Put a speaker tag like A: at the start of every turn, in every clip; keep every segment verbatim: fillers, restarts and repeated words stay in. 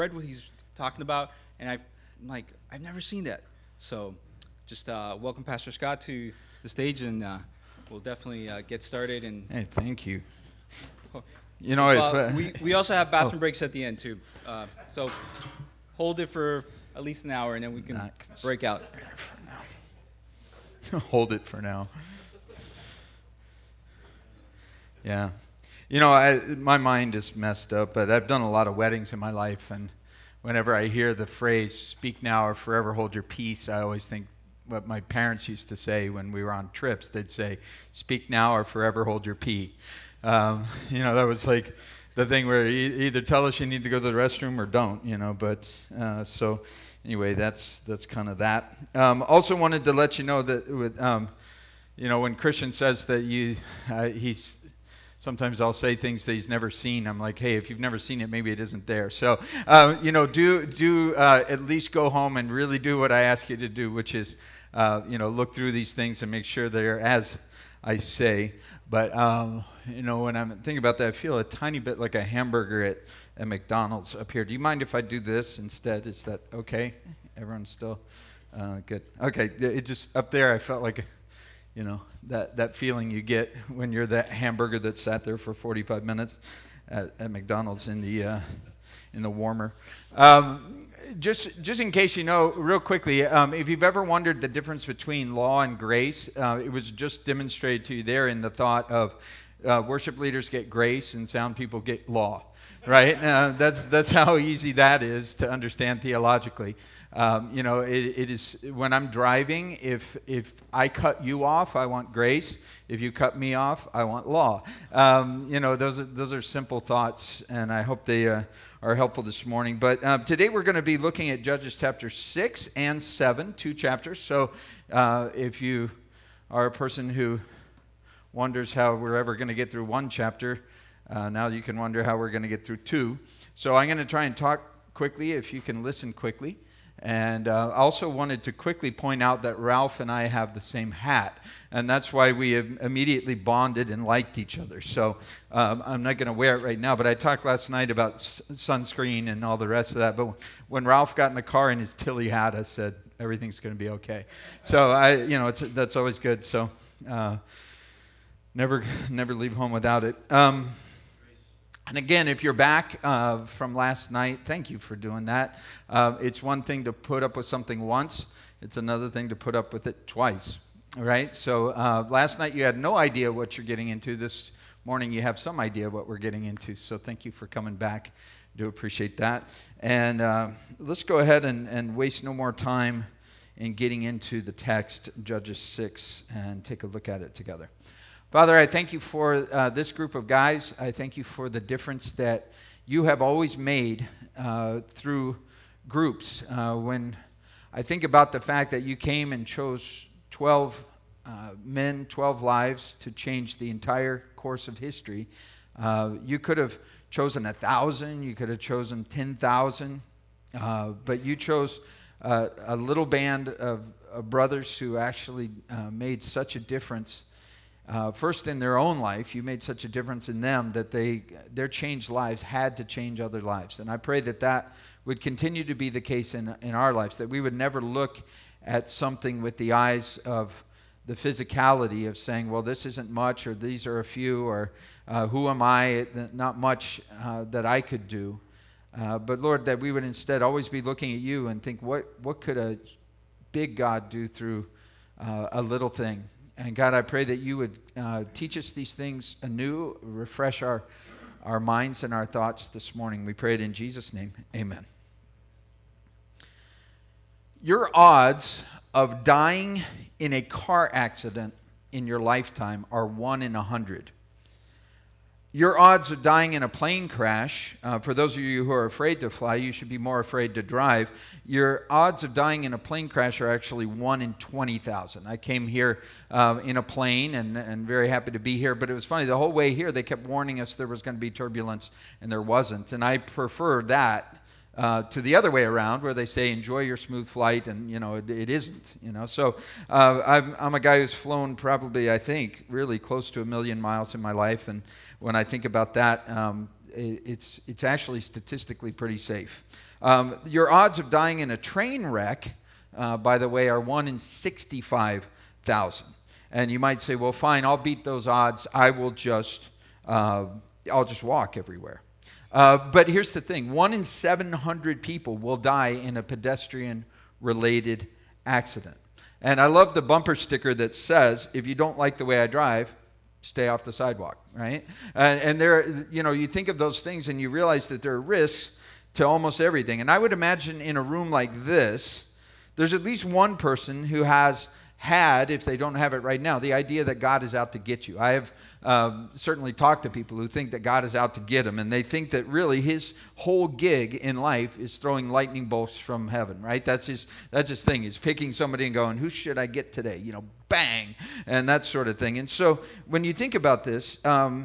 A: read what he's talking about, and I've, I'm like, I've never seen that. So just uh, welcome Pastor Scott to the stage, and uh, we'll definitely uh, get started. And
B: Hey, thank you.
A: ho-
B: You know,
A: if
B: if
A: uh,
B: uh,
A: we we also have
B: oh,
A: bathroom breaks at the end too, uh, so hold it for at least an hour, and then we can
B: not cons-
A: break out.
B: for now. Hold it for now. Yeah. You know, I, my mind is messed up, but I've done a lot of weddings in my life, and whenever I hear the phrase "speak now or forever hold your peace," I always think what my parents used to say when we were on trips. They'd say, "Speak now or forever hold your pee." Um, you know, that was like the thing where e- either tell us you need to go to the restroom or don't. You know, but uh, so anyway, that's that's kind of that. Um, also wanted to let you know that with um, you know, when Christian says that you, uh, he's sometimes I'll say things that he's never seen. I'm like, hey, if you've never seen it, maybe it isn't there. So, uh, you know, do do uh, at least go home and really do what I ask you to do, which is, uh, you know, look through these things and make sure they're as I say. But um, you know, when I'm thinking about that, I feel a tiny bit like a hamburger at, at McDonald's up here. Do you mind if I do this instead? Is that okay? Everyone's still uh, good. Okay, it just up there. I felt like you know, that, that feeling you get when you're that hamburger that sat there for forty-five minutes at, at McDonald's in the uh, in the warmer. Um, just just in case you know, real quickly, um, if you've ever wondered the difference between law and grace, uh, it was just demonstrated to you there in the thought of uh, worship leaders get grace and sound people get law. Right? Uh, that's that's how easy that is to understand theologically. Um, you know, it, it is when I'm driving. If if I cut you off, I want grace. If you cut me off, I want law. Um, you know, those are those are simple thoughts, and I hope they uh, are helpful this morning. But uh, today we're going to be looking at Judges chapter six and seven, two chapters. So uh, if you are a person who wonders how we're ever going to get through one chapter, uh, now you can wonder how we're going to get through two. So I'm going to try and talk quickly if you can listen quickly. And uh, I also wanted to quickly point out that Ralph and I have the same hat, and that's why we have immediately bonded and liked each other. So um, I'm not going to wear it right now, but I talked last night about s- sunscreen and all the rest of that. But when Ralph got in the car in his Tilly hat, I said everything's going to be okay. So I, you know, it's, that's always good. So. Uh, Never, never leave home without it. Um, and again, if you're back uh, from last night, thank you for doing that. Uh, it's one thing to put up with something once. It's another thing to put up with it twice. All right. So uh, last night you had no idea what you're getting into. This morning you have some idea what we're getting into. So thank you for coming back. Do appreciate that. And uh, let's go ahead and, and waste no more time in getting into the text, Judges six, and take a look at it together. Father, I thank you for uh, this group of guys. I thank you for the difference that you have always made uh, through groups. Uh, when I think about the fact that you came and chose twelve uh, men, twelve lives to change the entire course of history, uh, you could have chosen a thousand, you could have chosen ten thousand, uh, but you chose uh, a little band of, of brothers who actually uh, made such a difference uh, first in their own life. You made such a difference in them that they their changed lives had to change other lives. And I pray that that would continue to be the case in, in our lives, that we would never look at something with the eyes of the physicality of saying, well, this isn't much, or these are a few, or uh, who am I, not much uh, that I could do. Uh, but Lord, that we would instead always be looking at you and think, what, what could a big God do through uh, a little thing? And God, I pray that you would uh, teach us these things anew, refresh our, our minds and our thoughts this morning. We pray it in Jesus' name. Amen. Your odds of dying in a car accident in your lifetime are one in a hundred. Your odds of dying in a plane crash, uh, for those of you who are afraid to fly, you should be more afraid to drive. Your odds of dying in a plane crash are actually one in twenty thousand. I came here uh, in a plane and, and very happy to be here, but it was funny. The whole way here, they kept warning us there was going to be turbulence, and there wasn't. And I prefer that uh, to the other way around, where they say enjoy your smooth flight, and you know it, it isn't. You know, so uh, I'm, I'm a guy who's flown probably, I think, really close to a million miles in my life, and when I think about that, um, it, it's it's actually statistically pretty safe. Um, your odds of dying in a train wreck, uh, by the way, are one in sixty-five thousand. And you might say, well, fine, I'll beat those odds. I will just, uh, I'll just walk everywhere. Uh, but here's the thing: one in seven hundred people will die in a pedestrian-related accident. And I love the bumper sticker that says, "If you don't like the way I drive, stay off the sidewalk." Right? And, and there, you know, you think of those things, and you realize that there are risks to almost everything. And I would imagine in a room like this, there's at least one person who has had, if they don't have it right now, the idea that God is out to get you. I have um, certainly talked to people who think that God is out to get them, and they think that really his whole gig in life is throwing lightning bolts from heaven, right? That's his, that's his thing. He's picking somebody and going, who should I get today? You know, bang, and that sort of thing. And so when you think about this, um,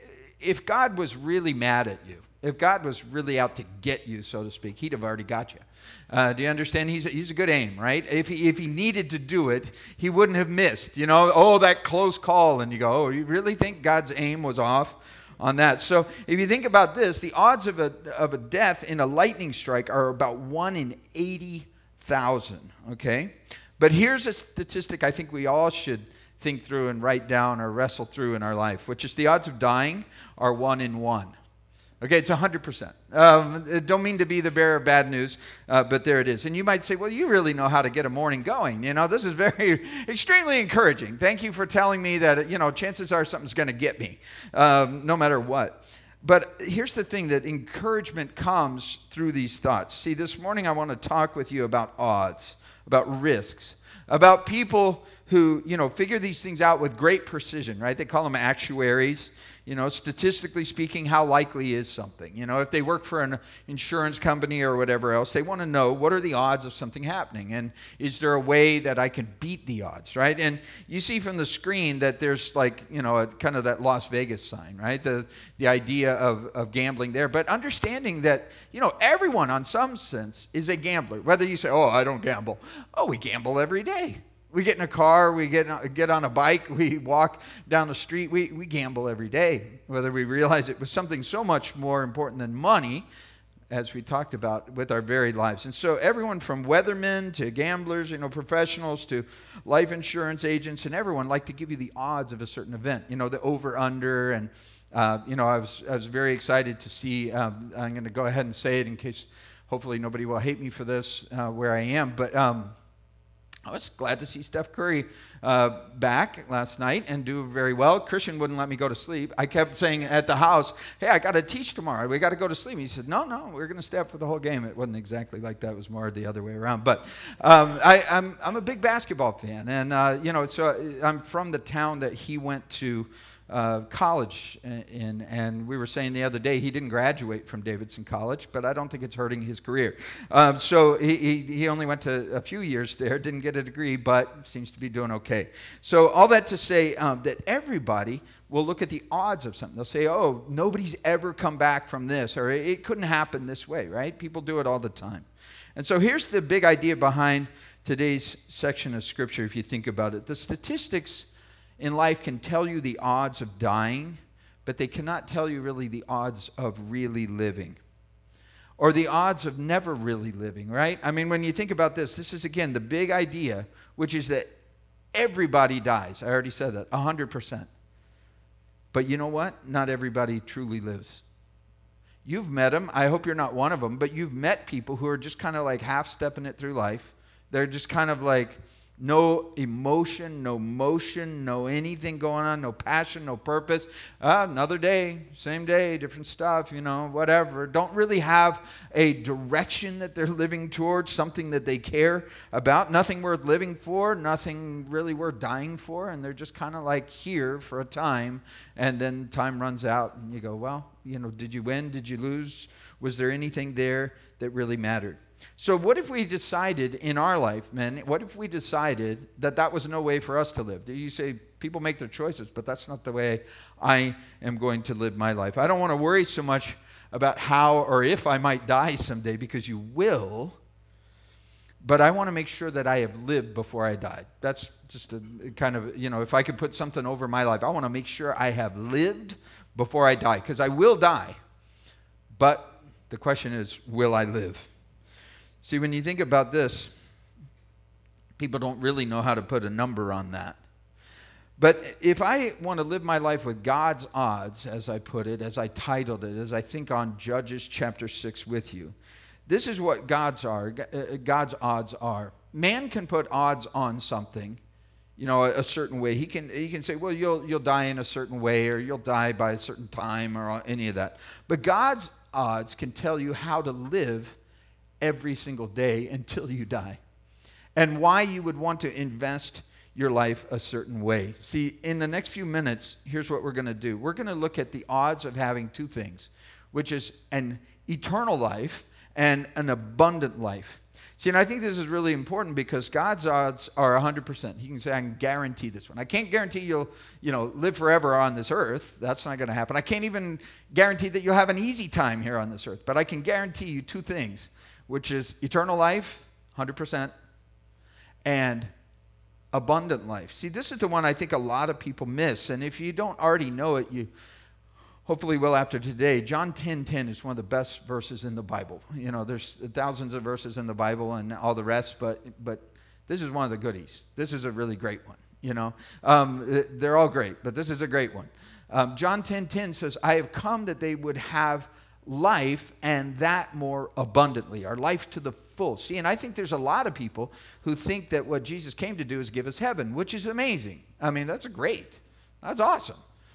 B: if God was really mad at you, if God was really out to get you, so to speak, he'd have already got you. Uh, do you understand? He's a, he's a good aim, right? If he, if he needed to do it, he wouldn't have missed. You know, oh, that close call. And you go, oh, you really think God's aim was off on that? So if you think about this, the odds of a, of a death in a lightning strike are about one in eighty thousand, okay? But here's a statistic I think we all should think through and write down or wrestle through in our life, which is the odds of dying are one in one. Okay, it's one hundred percent. Um, don't mean to be the bearer of bad news, uh, but there it is. And you might say, well, you really know how to get a morning going. You know, this is very, extremely encouraging. Thank you for telling me that, you know, chances are something's going to get me, um, no matter what. But here's the thing, that encouragement comes through these thoughts. See, this morning I want to talk with you about odds, about risks, about people who, you know, figure these things out with great precision, right? They call them actuaries. You know, statistically speaking, how likely is something? You know, if they work for an insurance company or whatever else, they want to know, what are the odds of something happening? And is there a way that I can beat the odds, right? And you see from the screen that there's like, you know, a, kind of that Las Vegas sign, right? The the idea of, of gambling there. But understanding that, you know, everyone on some sense is a gambler. Whether you say, oh, I don't gamble. Oh, we gamble every day. We get in a car, we get get on a bike, we walk down the street, we, we gamble every day. Whether we realize it was something so much more important than money, as we talked about with our varied lives. And so everyone from weathermen to gamblers, you know, professionals to life insurance agents, and everyone like to give you the odds of a certain event, you know, the over-under. And, uh, you know, I was, I was very excited to see, um, I'm going to go ahead and say it in case hopefully nobody will hate me for this uh, where I am, but um, I was glad to see Steph Curry uh, back last night and do very well. Christian wouldn't let me go to sleep. I kept saying at the house, hey, I got to teach tomorrow. We got to go to sleep. He said, no, no, we're going to stay up for the whole game. It wasn't exactly like that. It was more the other way around. But um, I, I'm, I'm a big basketball fan. And, uh, you know, so I'm from the town that he went to Uh, college in, and we were saying the other day he didn't graduate from Davidson College, but I don't think it's hurting his career. Um, so he, he, he only went to a few years there, didn't get a degree, but seems to be doing okay. So all that to say um, that everybody will look at the odds of something. They'll say, oh, nobody's ever come back from this, or it couldn't happen this way, right? People do it all the time. And so here's the big idea behind today's section of Scripture, if you think about it. The statistics in life can tell you the odds of dying, but they cannot tell you really the odds of really living, or the odds of never really living, right? I mean, when you think about this, this is, again, the big idea, which is that everybody dies. I already said that, one hundred percent. But you know what? Not everybody truly lives. You've met them. I hope you're not one of them, but you've met people who are just kind of like half-stepping it through life. They're just kind of like, no emotion, no motion, no anything going on, no passion, no purpose. Uh, another day, same day, different stuff, you know, whatever. Don't really have a direction that they're living towards, something that they care about, nothing worth living for, nothing really worth dying for, and they're just kind of like here for a time, and then time runs out, and you go, well, you know, did you win? Did you lose? Was there anything there that really mattered? So what if we decided in our life, men, what if we decided that that was no way for us to live? You say, people make their choices, but that's not the way I am going to live my life. I don't want to worry so much about how or if I might die someday, because you will, but I want to make sure that I have lived before I died. That's just a kind of, you know, if I could put something over my life, I want to make sure I have lived before I die, because I will die. but the question is, will I live? See, when you think about this, people don't really know how to put a number on that. But if I want to live my life with God's odds, as I put it, as I titled it, as I think on Judges chapter six with you, this is what God's are. God's odds are. Man can put odds on something, you know, a, a certain way. He can he can say, well, you'll you'll die in a certain way, or you'll die by a certain time, or any of that. But God's odds can tell you how to live every single day until you die, and why you would want to invest your life a certain way. See, in the next few minutes, here's what we're going to do. We're going to look at the odds of having two things, which is an eternal life and an abundant life. See, and I think this is really important because God's odds are one hundred percent. He can say, I can guarantee this one. I can't guarantee you'll, you know, live forever on this earth. That's not going to happen. I can't even guarantee that you'll have an easy time here on this earth. But I can guarantee you two things, which is eternal life, one hundred percent, and abundant life. See, this is the one I think a lot of people miss. And if you don't already know it, you hopefully will after today. John ten ten is one of the best verses in the Bible. You know, there's thousands of verses in the Bible and all the rest, but but this is one of the goodies. This is a really great one. You know, um, they're all great, but this is a great one. Um, John ten ten says, I have come that they would have life, and that more abundantly, our life to the full. See, and I think there's a lot of people who think that what Jesus came to do is give us heaven, which is amazing. I mean, that's great. That's awesome.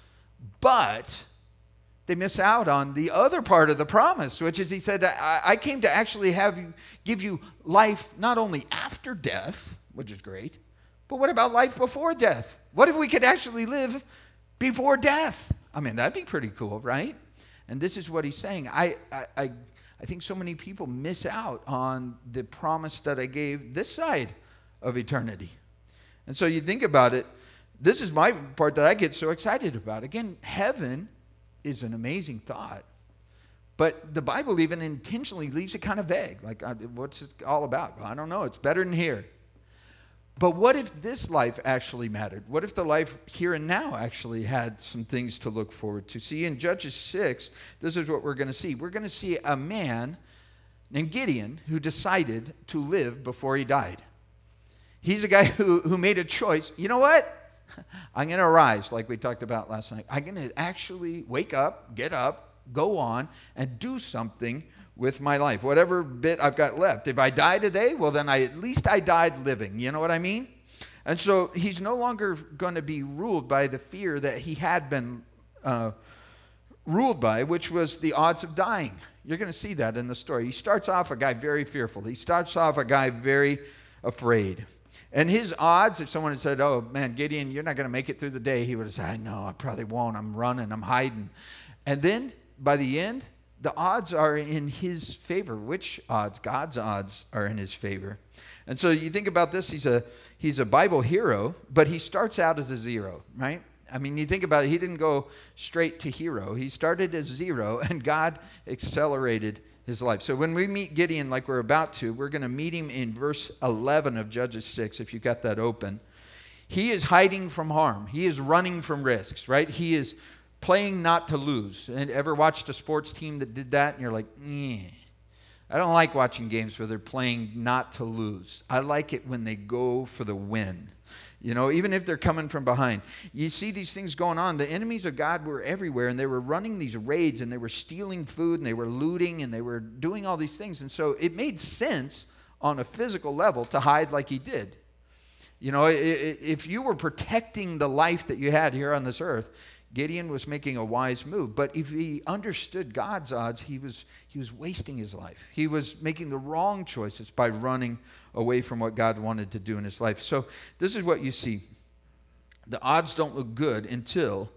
B: But they miss out on the other part of the promise, which is he said, I, I came to actually have you, give you life not only after death, which is great, but what about life before death? What if we could actually live before death? I mean, that'd be pretty cool, right? And this is what he's saying. I, I, I, I think so many people miss out on the promise that I gave this side of eternity. And so you think about it, this is my part that I get so excited about. Again, heaven is an amazing thought. But the Bible even intentionally leaves it kind of vague. Like, what's it all about? Well, I don't know. It's better than here. But what if this life actually mattered? What if the life here and now actually had some things to look forward to? See, in Judges six, this is what we're going to see. We're going to see a man named Gideon who decided to live before he died. He's a guy who, who made a choice. You know what? I'm going to arise, like we talked about last night. I'm going to actually wake up, get up, go on, and do something with my life, whatever bit I've got left. If I die today, well, then I at least I died living. You know what I mean? And so he's no longer going to be ruled by the fear that he had been uh, ruled by, which was the odds of dying. You're going to see that in the story. He starts off a guy very fearful. He starts off a guy very afraid. And his odds, if someone had said, oh, man, Gideon, you're not going to make it through the day, he would have said, I know, I probably won't. I'm running, I'm hiding. And then by the end, the odds are in his favor. Which odds? God's odds are in his favor. And so you think about this, he's a he's a Bible hero, but he starts out as a zero, right? I mean, you think about it, he didn't go straight to hero. He started as zero, and God accelerated his life. So when we meet Gideon like we're about to, we're going to meet him in verse eleven of Judges six, if you got that open. He is hiding from harm. He is running from risks, right? He is playing not to lose. And ever watched a sports team that did that and you're like, eh. I don't like watching games where they're playing not to lose. I like it when they go for the win. You know, even if they're coming from behind. You see these things going on. The enemies of God were everywhere, and they were running these raids, and they were stealing food, and they were looting, and they were doing all these things. And so it made sense on a physical level to hide like he did. You know, if you were protecting the life that you had here on this earth, Gideon was making a wise move. But if he understood God's odds, he was he was wasting his life. He was making the wrong choices by running away from what God wanted to do in his life. So this is what you see. The odds don't look good until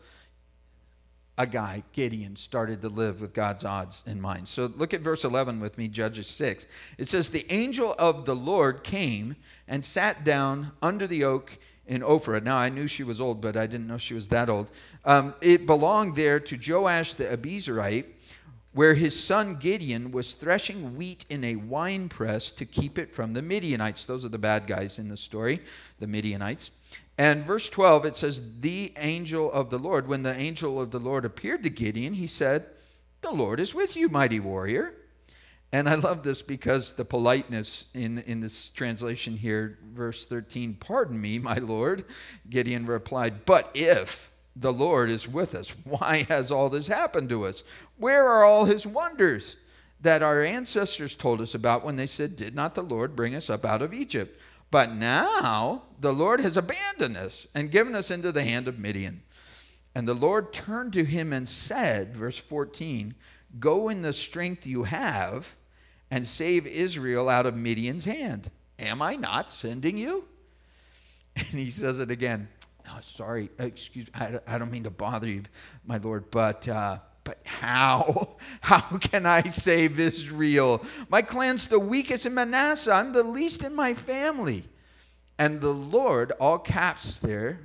B: a guy, Gideon, started to live with God's odds in mind. So look at verse eleven with me, Judges six. It says, the angel of the Lord came and sat down under the oak in Ophrah. Now, I knew she was old, but I didn't know she was that old. Um, it belonged there to Joash the Abiezrite, where his son Gideon was threshing wheat in a winepress to keep it from the Midianites. Those are the bad guys in the story, the Midianites. And verse twelve, it says, the angel of the Lord, when the angel of the Lord appeared to Gideon, he said, the Lord is with you, mighty warrior. And I love this because the politeness in, in this translation here, verse thirteen, pardon me, my Lord. Gideon replied, but if the Lord is with us, why has all this happened to us? Where are all his wonders that our ancestors told us about when they said, did not the Lord bring us up out of Egypt? But now the Lord has abandoned us and given us into the hand of Midian. And the Lord turned to him and said, verse fourteen, go in the strength you have and save Israel out of Midian's hand. Am I not sending you? And he says it again. Oh, sorry, excuse me, I, I don't mean to bother you, my Lord, but uh, but how? How can I save Israel? My clan's the weakest in Manasseh. I'm the least in my family. And the Lord, all caps there,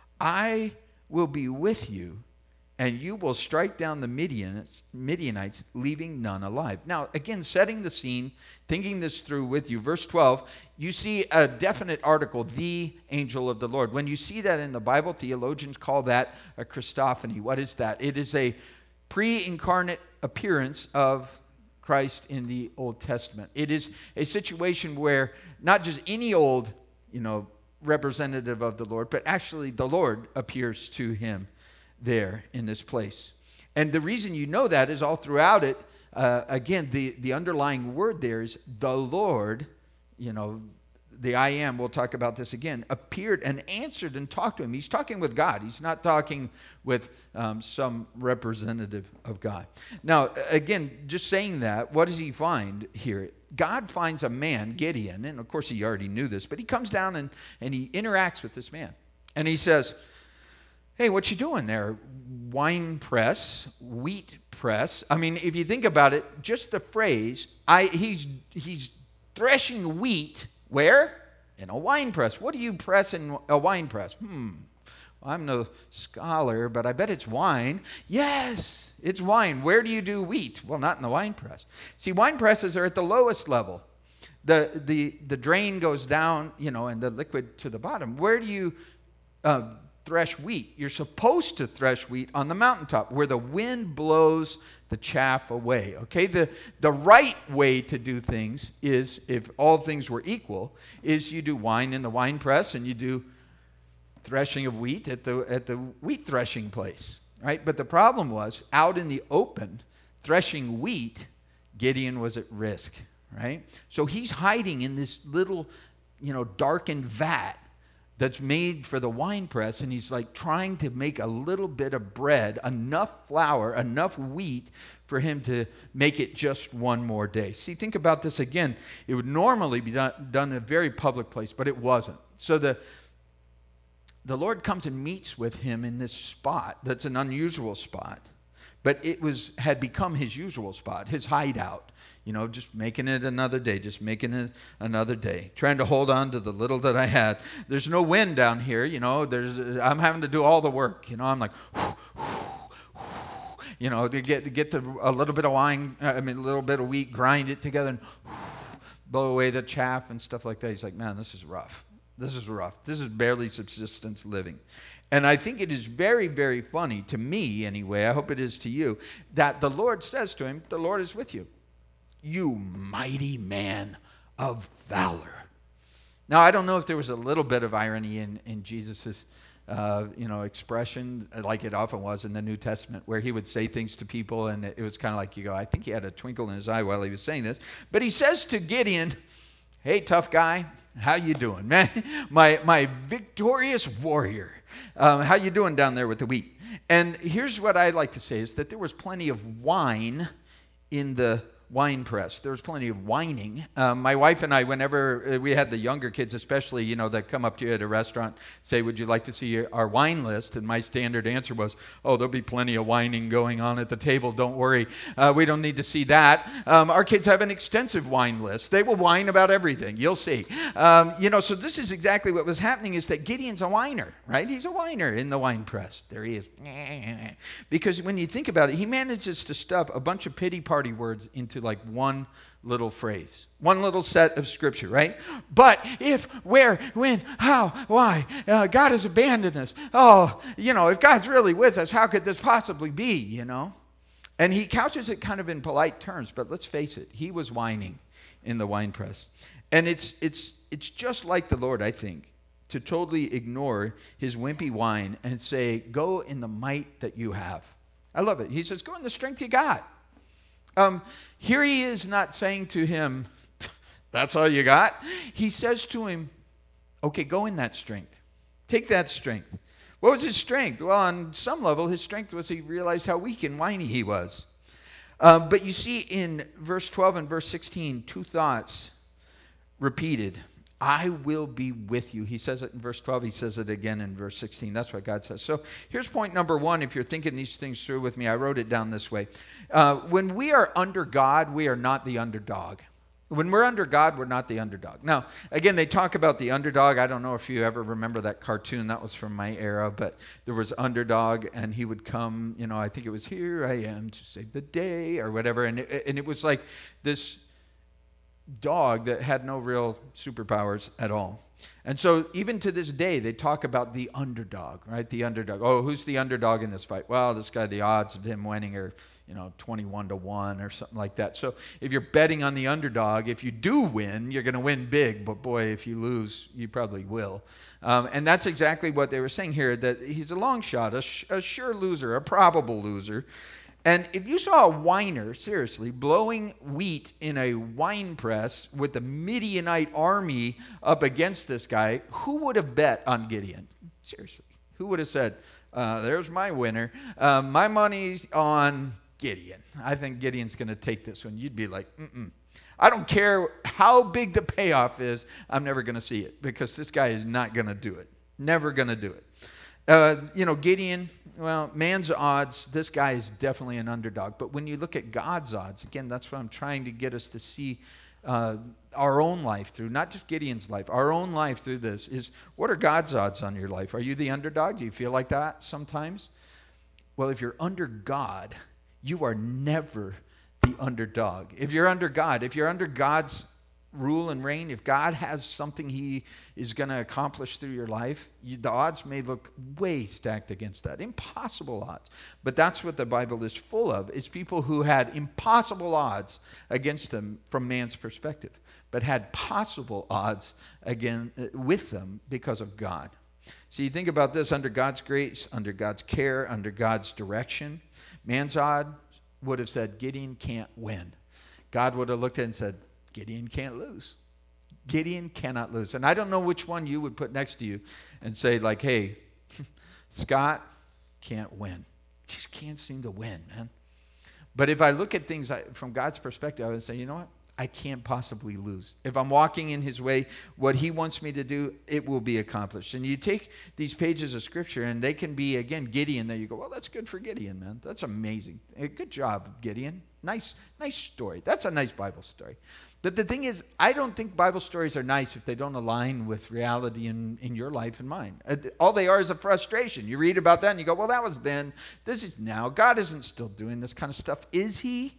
B: I will be with you, and you will strike down the Midianites, Midianites, leaving none alive. Now, again, setting the scene, thinking this through with you. Verse twelve, you see a definite article, the angel of the Lord. When you see that in the Bible, theologians call that a Christophany. What is that? It is a pre-incarnate appearance of Christ in the Old Testament. It is a situation where not just any old, you know, representative of the Lord, but actually the Lord appears to him there in this place. And the reason you know that is all throughout it, uh, again, the, the underlying word there is the Lord, you know, the I am, we'll talk about this again, appeared and answered and talked to him. He's talking with God. He's not talking with um, some representative of God. Now, again, just saying that, what does he find here? God finds a man, Gideon, and of course he already knew this, but he comes down and, and he interacts with this man. And he says, hey, what you doing there? Wine press, wheat press. I mean, if you think about it, just the phrase, I he's he's threshing wheat, where? In a wine press. What do you press in a wine press? Hmm, I'm no scholar, but I bet it's wine. Yes, it's wine. Where do you do wheat? Well, not in the wine press. See, wine presses are at the lowest level. The the the drain goes down, you know, and the liquid to the bottom. Where do you uh, thresh wheat? You're supposed to thresh wheat on the mountaintop where the wind blows the chaff away. Okay, the the right way to do things is, if all things were equal, is you do wine in the wine press and you do threshing of wheat at the at the wheat threshing place, right? But the problem was, out in the open, threshing wheat, Gideon was at risk, right? So he's hiding in this little, you know, darkened vat that's made for the wine press, and he's like trying to make a little bit of bread, enough flour, enough wheat for him to make it just one more day. See, think about this again. It would normally be done, done in a very public place, but it wasn't. So the the Lord comes and meets with him in this spot that's an unusual spot, but it was had become his usual spot, his hideout. You know, just making it another day, just making it another day, trying to hold on to the little that I had. There's no wind down here, you know. There's I'm having to do all the work, you know. I'm like, you know, to get to get to a little bit of wine, I mean, a little bit of wheat, grind it together, and blow away the chaff and stuff like that. He's like, man, this is rough. This is rough. This is barely subsistence living. And I think it is very, very funny to me, anyway. I hope it is to you, that the Lord says to him, the Lord is with you. You mighty man of valor. Now, I don't know if there was a little bit of irony in, in Jesus' uh, you know, expression, like it often was in the New Testament, where he would say things to people, and it was kind of like, you go, I think he had a twinkle in his eye while he was saying this. But he says to Gideon, hey, tough guy, how you doing, man? My, my victorious warrior. Um, how you doing down there with the wheat? And here's what I like to say, is that there was plenty of wine in the wine press. There was plenty of whining. Um, my wife and I, whenever we had the younger kids especially, you know, that come up to you at a restaurant, say, would you like to see your, our wine list? And my standard answer was, oh, there'll be plenty of whining going on at the table. Don't worry. Uh, we don't need to see that. Um, our kids have an extensive wine list. They will whine about everything. You'll see. Um, you know, so this is exactly what was happening, is that Gideon's a whiner, right? He's a whiner in the wine press. There he is. Because when you think about it, he manages to stuff a bunch of pity party words into like one little phrase, one little set of scripture, right? But if, where, when, how, why, uh, God has abandoned us. Oh, you know, if God's really with us, how could this possibly be, you know? And he couches it kind of in polite terms, but let's face it, he was whining in the winepress. And it's it's it's just like the Lord, I think, to totally ignore his wimpy whine and say, go in the might that you have. I love it. He says, go in the strength you got. Um, here he is not saying to him, that's all you got. He says to him, okay, go in that strength. Take that strength. What was his strength? Well, on some level, his strength was he realized how weak and whiny he was. Uh, but you see in verse twelve and verse sixteen, two thoughts repeated. I will be with you. He says it in verse twelve. He says it again in verse sixteen. That's what God says. So here's point number one. If you're thinking these things through with me, I wrote it down this way. Uh, when we are under God, we are not the underdog. When we're under God, we're not the underdog. Now, again, they talk about the underdog. I don't know if you ever remember that cartoon. That was from my era, but there was underdog, and he would come, you know, I think it was, here I am to save the day, or whatever. And it, and it was like this dog that had no real superpowers at all. And so even to this day, they talk about the underdog, right? The underdog. Oh, who's the underdog in this fight? Well, this guy, the odds of him winning are, you know, twenty-one to one or something like that. So if you're betting on the underdog, if you do win, you're going to win big. But boy, if you lose, you probably will. Um, and that's exactly what they were saying here, that he's a long shot, a, sh- a sure loser, a probable loser. And if you saw a whiner, seriously, blowing wheat in a wine press with the Midianite army up against this guy, who would have bet on Gideon? Seriously. Who would have said, uh, there's my winner. Uh, my money's on Gideon. I think Gideon's going to take this one. You'd be like, mm-mm. I don't care how big the payoff is. I'm never going to see it because this guy is not going to do it. Never going to do it. Uh, you know, Gideon, well, man's odds, this guy is definitely an underdog. But when you look at God's odds, again, that's what I'm trying to get us to see uh, our own life through, not just Gideon's life, our own life through this is, what are God's odds on your life? Are you the underdog? Do you feel like that sometimes? Well, if you're under God, you are never the underdog. If you're under God, if you're under God's rule and reign, if God has something he is going to accomplish through your life, you, the odds may look way stacked against that. Impossible odds. But that's what the Bible is full of, is people who had impossible odds against them from man's perspective, but had possible odds again uh, with them because of God. So you think about this, under God's grace, under God's care, under God's direction, man's odds would have said, Gideon can't win. God would have looked at it and said, Gideon can't lose. Gideon cannot lose. And I don't know which one you would put next to you and say, like, hey, Scott can't win. Just can't seem to win, man. But if I look at things from God's perspective, I would say, you know what? I can't possibly lose. If I'm walking in his way, what he wants me to do, it will be accomplished. And you take these pages of Scripture, and they can be, again, Gideon. There you go, well, that's good for Gideon, man. That's amazing. Hey, good job, Gideon. Nice, nice story. That's a nice Bible story. But the thing is, I don't think Bible stories are nice if they don't align with reality in, in your life and mine. All they are is a frustration. You read about that, and you go, well, that was then. This is now. God isn't still doing this kind of stuff. Is he?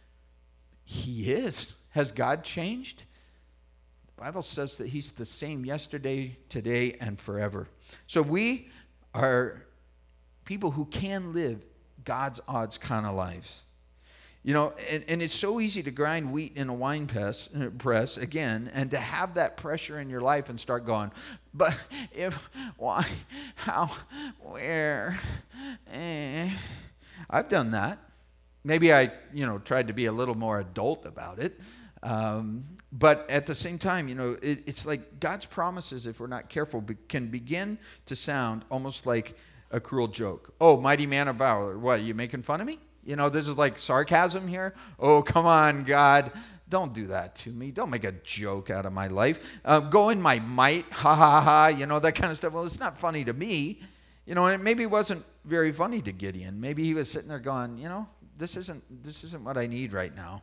B: He is. Has God changed? The Bible says that he's the same yesterday, today, and forever. So we are people who can live God's odds kind of lives. You know, and, and it's so easy to grind wheat in a wine press, press again, and to have that pressure in your life and start going, but if, why, how, where, eh. I've done that. Maybe I, you know, tried to be a little more adult about it. Um, but at the same time, you know, it, it's like God's promises, if we're not careful, be, can begin to sound almost like a cruel joke. Oh, mighty man of valor, what, are you making fun of me? You know, this is like sarcasm here. Oh, come on, God. Don't do that to me. Don't make a joke out of my life. Uh, go in my might, ha, ha, ha, you know, that kind of stuff. Well, it's not funny to me. You know, and it maybe wasn't very funny to Gideon. Maybe he was sitting there going, you know, this isn't this isn't what I need right now.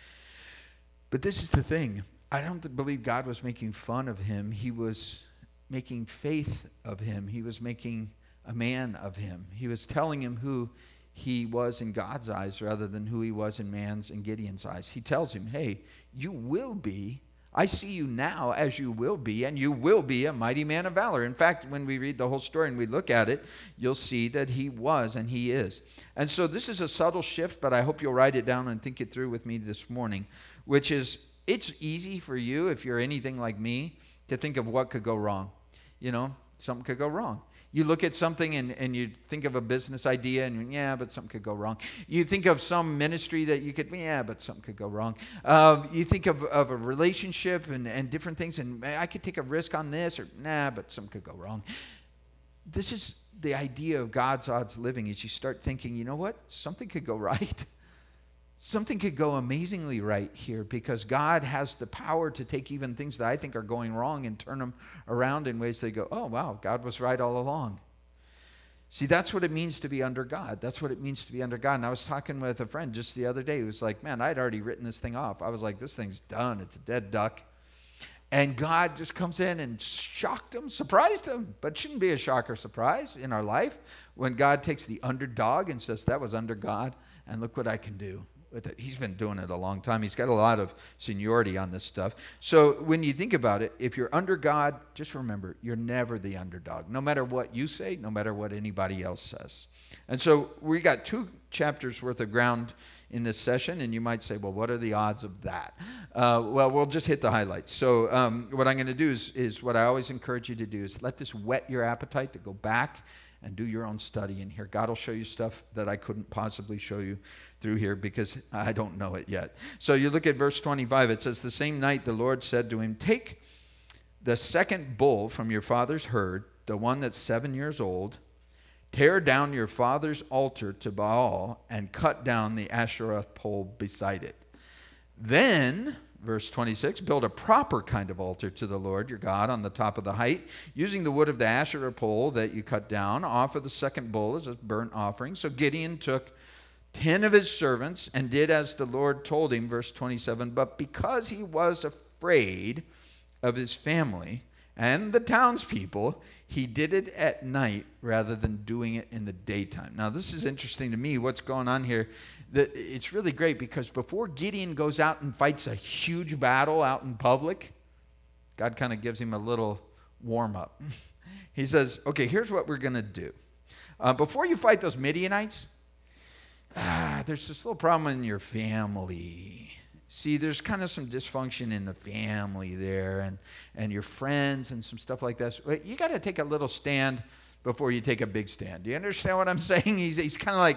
B: But this is the thing. I don't believe God was making fun of him. He was making faith of him. He was making a man of him. He was telling him who he was in God's eyes rather than who he was in man's and Gideon's eyes. He tells him, hey, you will be I see you now as you will be, and you will be a mighty man of valor. In fact, when we read the whole story and we look at it, you'll see that he was and he is. And so this is a subtle shift, but I hope you'll write it down and think it through with me this morning, which is it's easy for you, if you're anything like me, to think of what could go wrong. You know, something could go wrong. You look at something and, and you think of a business idea and, yeah, but something could go wrong. You think of some ministry that you could, yeah, but something could go wrong. Um, you think of, of a relationship and, and different things, and I could take a risk on this, or nah, but something could go wrong. This is the idea of God's odds living, is you start thinking, you know what, something could go right. Something could go amazingly right here, because God has the power to take even things that I think are going wrong and turn them around in ways they go, oh, wow, God was right all along. See, that's what it means to be under God. That's what it means to be under God. And I was talking with a friend just the other day who was like, man, I'd already written this thing off. I was like, this thing's done. It's a dead duck. And God just comes in and shocked him, surprised him. But it shouldn't be a shock or surprise in our life when God takes the underdog and says, that was under God, and look what I can do with it. He's been doing it a long time. He's got a lot of seniority on this stuff. So when you think about it, if you're under God, just remember, you're never the underdog, no matter what you say, no matter what anybody else says. And so we got two chapters worth of ground in this session, and you might say, well, what are the odds of that? Uh, well, we'll just hit the highlights. So um, what I'm going to do is, is what I always encourage you to do is let this whet your appetite to go back and do your own study in here. God will show you stuff that I couldn't possibly show you through here because I don't know it yet. So you look at verse twenty-five. It says, the same night the Lord said to him, take the second bull from your father's herd, the one that's seven years old, tear down your father's altar to Baal and cut down the Asherah pole beside it. Then, verse twenty-six, build a proper kind of altar to the Lord your God on the top of the height, using the wood of the Asherah pole that you cut down. Offer the second bull as a burnt offering. So Gideon took ten of his servants and did as the Lord told him, verse twenty-seven, but because he was afraid of his family and the townspeople, he did it at night rather than doing it in the daytime. Now, this is interesting to me, what's going on here. That it's really great because before Gideon goes out and fights a huge battle out in public, God kind of gives him a little warm-up. He says, okay, here's what we're going to do. Uh, before you fight those Midianites, ah, there's this little problem in your family. See, there's kind of some dysfunction in the family there, and, and your friends and some stuff like that. So you got to take a little stand before you take a big stand. Do you understand what I'm saying? He's, he's kind of like,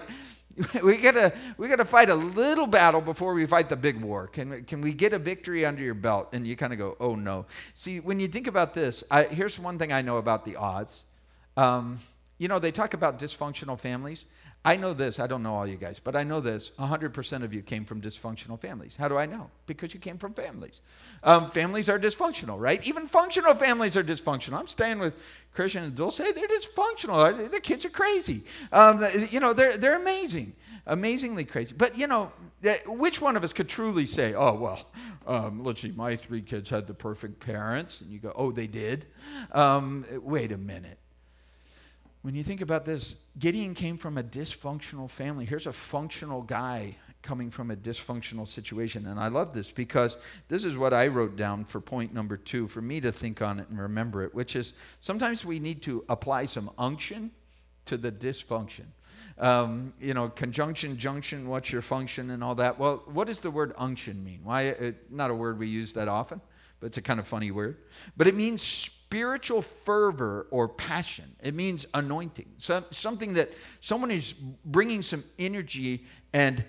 B: we gotta we gotta fight a little battle before we fight the big war. Can can we get a victory under your belt? And you kind of go, oh no. See, when you think about this, I, here's one thing I know about the odds. Um, you know, they talk about dysfunctional families. I know this. I don't know all you guys, but I know this. one hundred percent of you came from dysfunctional families. How do I know? Because you came from families. Um, families are dysfunctional, right? Even functional families are dysfunctional. I'm staying with Christian and Dulce. They're dysfunctional. Their kids are crazy. Um, you know, they're they're amazing, amazingly crazy. But you know, which one of us could truly say, "Oh well, um, let's see, my three kids had the perfect parents," and you go, "Oh, they did." Um, wait a minute. When you think about this, Gideon came from a dysfunctional family. Here's a functional guy coming from a dysfunctional situation. And I love this because this is what I wrote down for point number two, for me to think on it and remember it, which is sometimes we need to apply some unction to the dysfunction. Um, you know, conjunction, junction, what's your function and all that. Well, what does the word unction mean? Why? It, not a word we use that often, but it's a kind of funny word. But it means spiritual fervor or passion. It means anointing. So, something that someone is bringing some energy and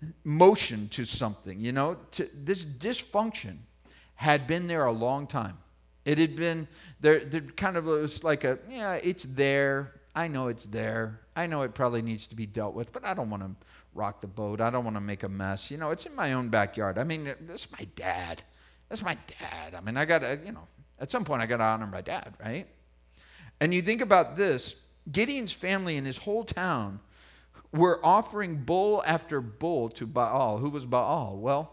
B: motion to something. You know, to, this dysfunction had been there a long time. It had been there. There kind of was like a, yeah, it's there. I know it's there. I know it probably needs to be dealt with, but I don't want to rock the boat. I don't want to make a mess. You know, it's in my own backyard. I mean, this is my dad. That's my dad. I mean, I got to, you know, at some point I got to honor my dad, right? And you think about this, Gideon's family and his whole town were offering bull after bull to Baal. Who was Baal? Well,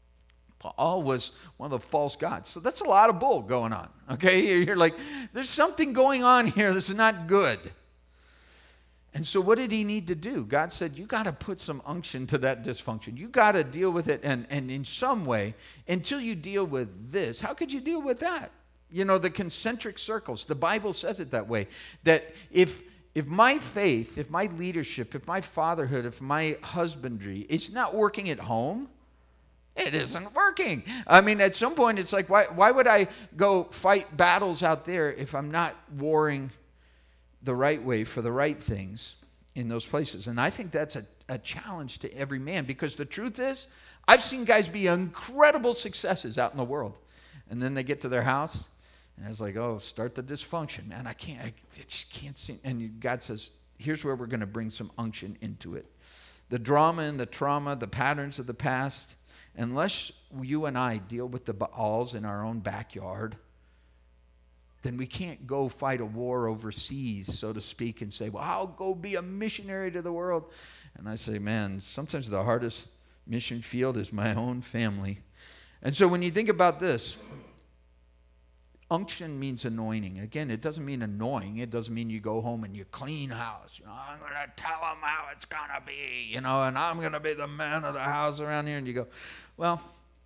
B: Baal was one of the false gods. So that's a lot of bull going on, okay? You're like, there's something going on here. This is not good. And so what did he need to do? God said, you got to put some unction to that dysfunction. You got to deal with it. And, and in some way, until you deal with this, how could you deal with that? You know, the concentric circles. The Bible says it that way. That if if my faith, if my leadership, if my fatherhood, if my husbandry, it's not working at home, it isn't working. I mean, at some point, it's like, why, why would I go fight battles out there if I'm not warring the right way for the right things in those places? And I think that's a, a challenge to every man, because the truth is, I've seen guys be incredible successes out in the world. And then they get to their house, and it's like, oh, start the dysfunction. Man, I can't, I just can't see. And God says, here's where we're going to bring some unction into it. The drama and the trauma, the patterns of the past, unless you and I deal with the Baals in our own backyard, then we can't go fight a war overseas, so to speak, and say, well, I'll go be a missionary to the world. And I say, man, sometimes the hardest mission field is my own family. And so when you think about this, unction means anointing. Again, it doesn't mean annoying. It doesn't mean you go home and you clean house. You know, I'm going to tell them how it's going to be, you know, and I'm going to be the man of the house around here. And you go, well,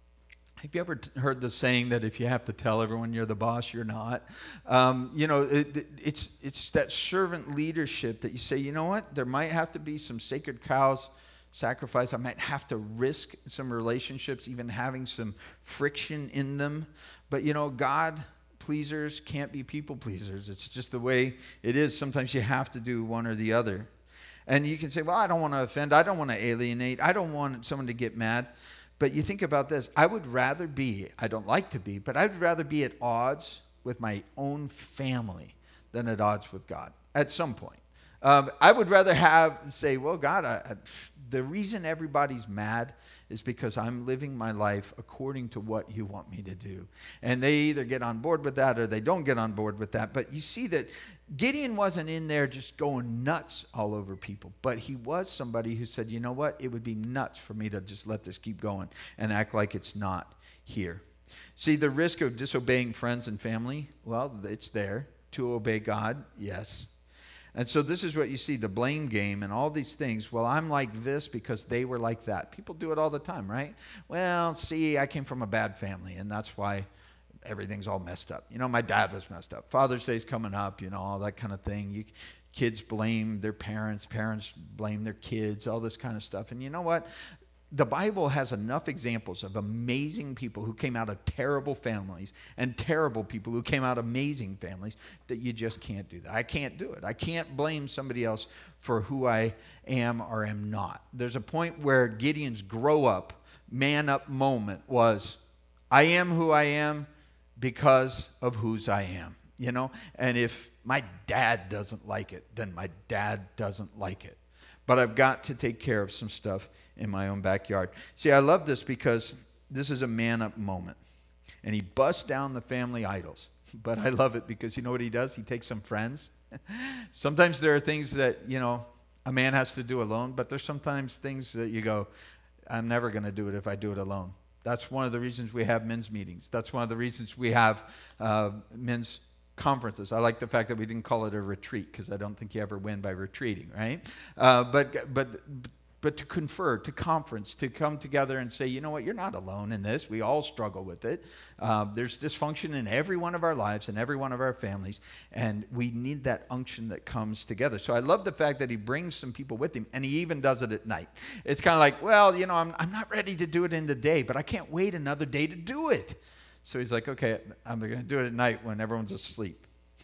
B: have you ever t- heard the saying that if you have to tell everyone you're the boss, you're not? Um, you know, it, it, it's it's that servant leadership that you say, you know what, there might have to be some sacred cows sacrifice. I might have to risk some relationships, even having some friction in them. But, you know, God pleasers can't be people pleasers. It's just the way it is. Sometimes you have to do one or the other. And you can say, well, I don't want to offend. I don't want to alienate. I don't want someone to get mad. But you think about this. I would rather be, I don't like to be, but I would rather be at odds with my own family than at odds with God at some point. Um, I would rather have, say, well, God, I, I, the reason everybody's mad is because I'm living my life according to what you want me to do. And they either get on board with that or they don't get on board with that. But you see that Gideon wasn't in there just going nuts all over people. But he was somebody who said, you know what? It would be nuts for me to just let this keep going and act like it's not here. See, the risk of disobeying friends and family, well, it's there. To obey God, yes. And so this is what you see, the blame game and all these things. Well, I'm like this because they were like that. People do it all the time, right? Well, see, I came from a bad family, and that's why everything's all messed up. You know, my dad was messed up. Father's Day's coming up, you know, all that kind of thing. You, kids blame their parents. Parents blame their kids, all this kind of stuff. And you know what? The Bible has enough examples of amazing people who came out of terrible families and terrible people who came out of amazing families that you just can't do that. I can't do it. I can't blame somebody else for who I am or am not. There's a point where Gideon's grow up, man up moment was, I am who I am because of whose I am, you know? And if my dad doesn't like it, then my dad doesn't like it. But I've got to take care of some stuff in my own backyard. See, I love this because this is a man-up moment. And he busts down the family idols. But I love it because you know what he does? He takes some friends. Sometimes there are things that, you know, a man has to do alone. But there's sometimes things that you go, I'm never going to do it if I do it alone. That's one of the reasons we have men's meetings. That's one of the reasons we have uh, men's conferences. I like the fact that we didn't call it a retreat because I don't think you ever win by retreating, right? Uh, but but but to confer, to conference, to come together and say, you know what, you're not alone in this. We all struggle with it. Uh, there's dysfunction in every one of our lives and every one of our families, and we need that unction that comes together. So I love the fact that he brings some people with him, and he even does it at night. It's kind of like, well, you know, I'm I'm not ready to do it in the day, but I can't wait another day to do it. So he's like, okay, I'm going to do it at night when everyone's asleep.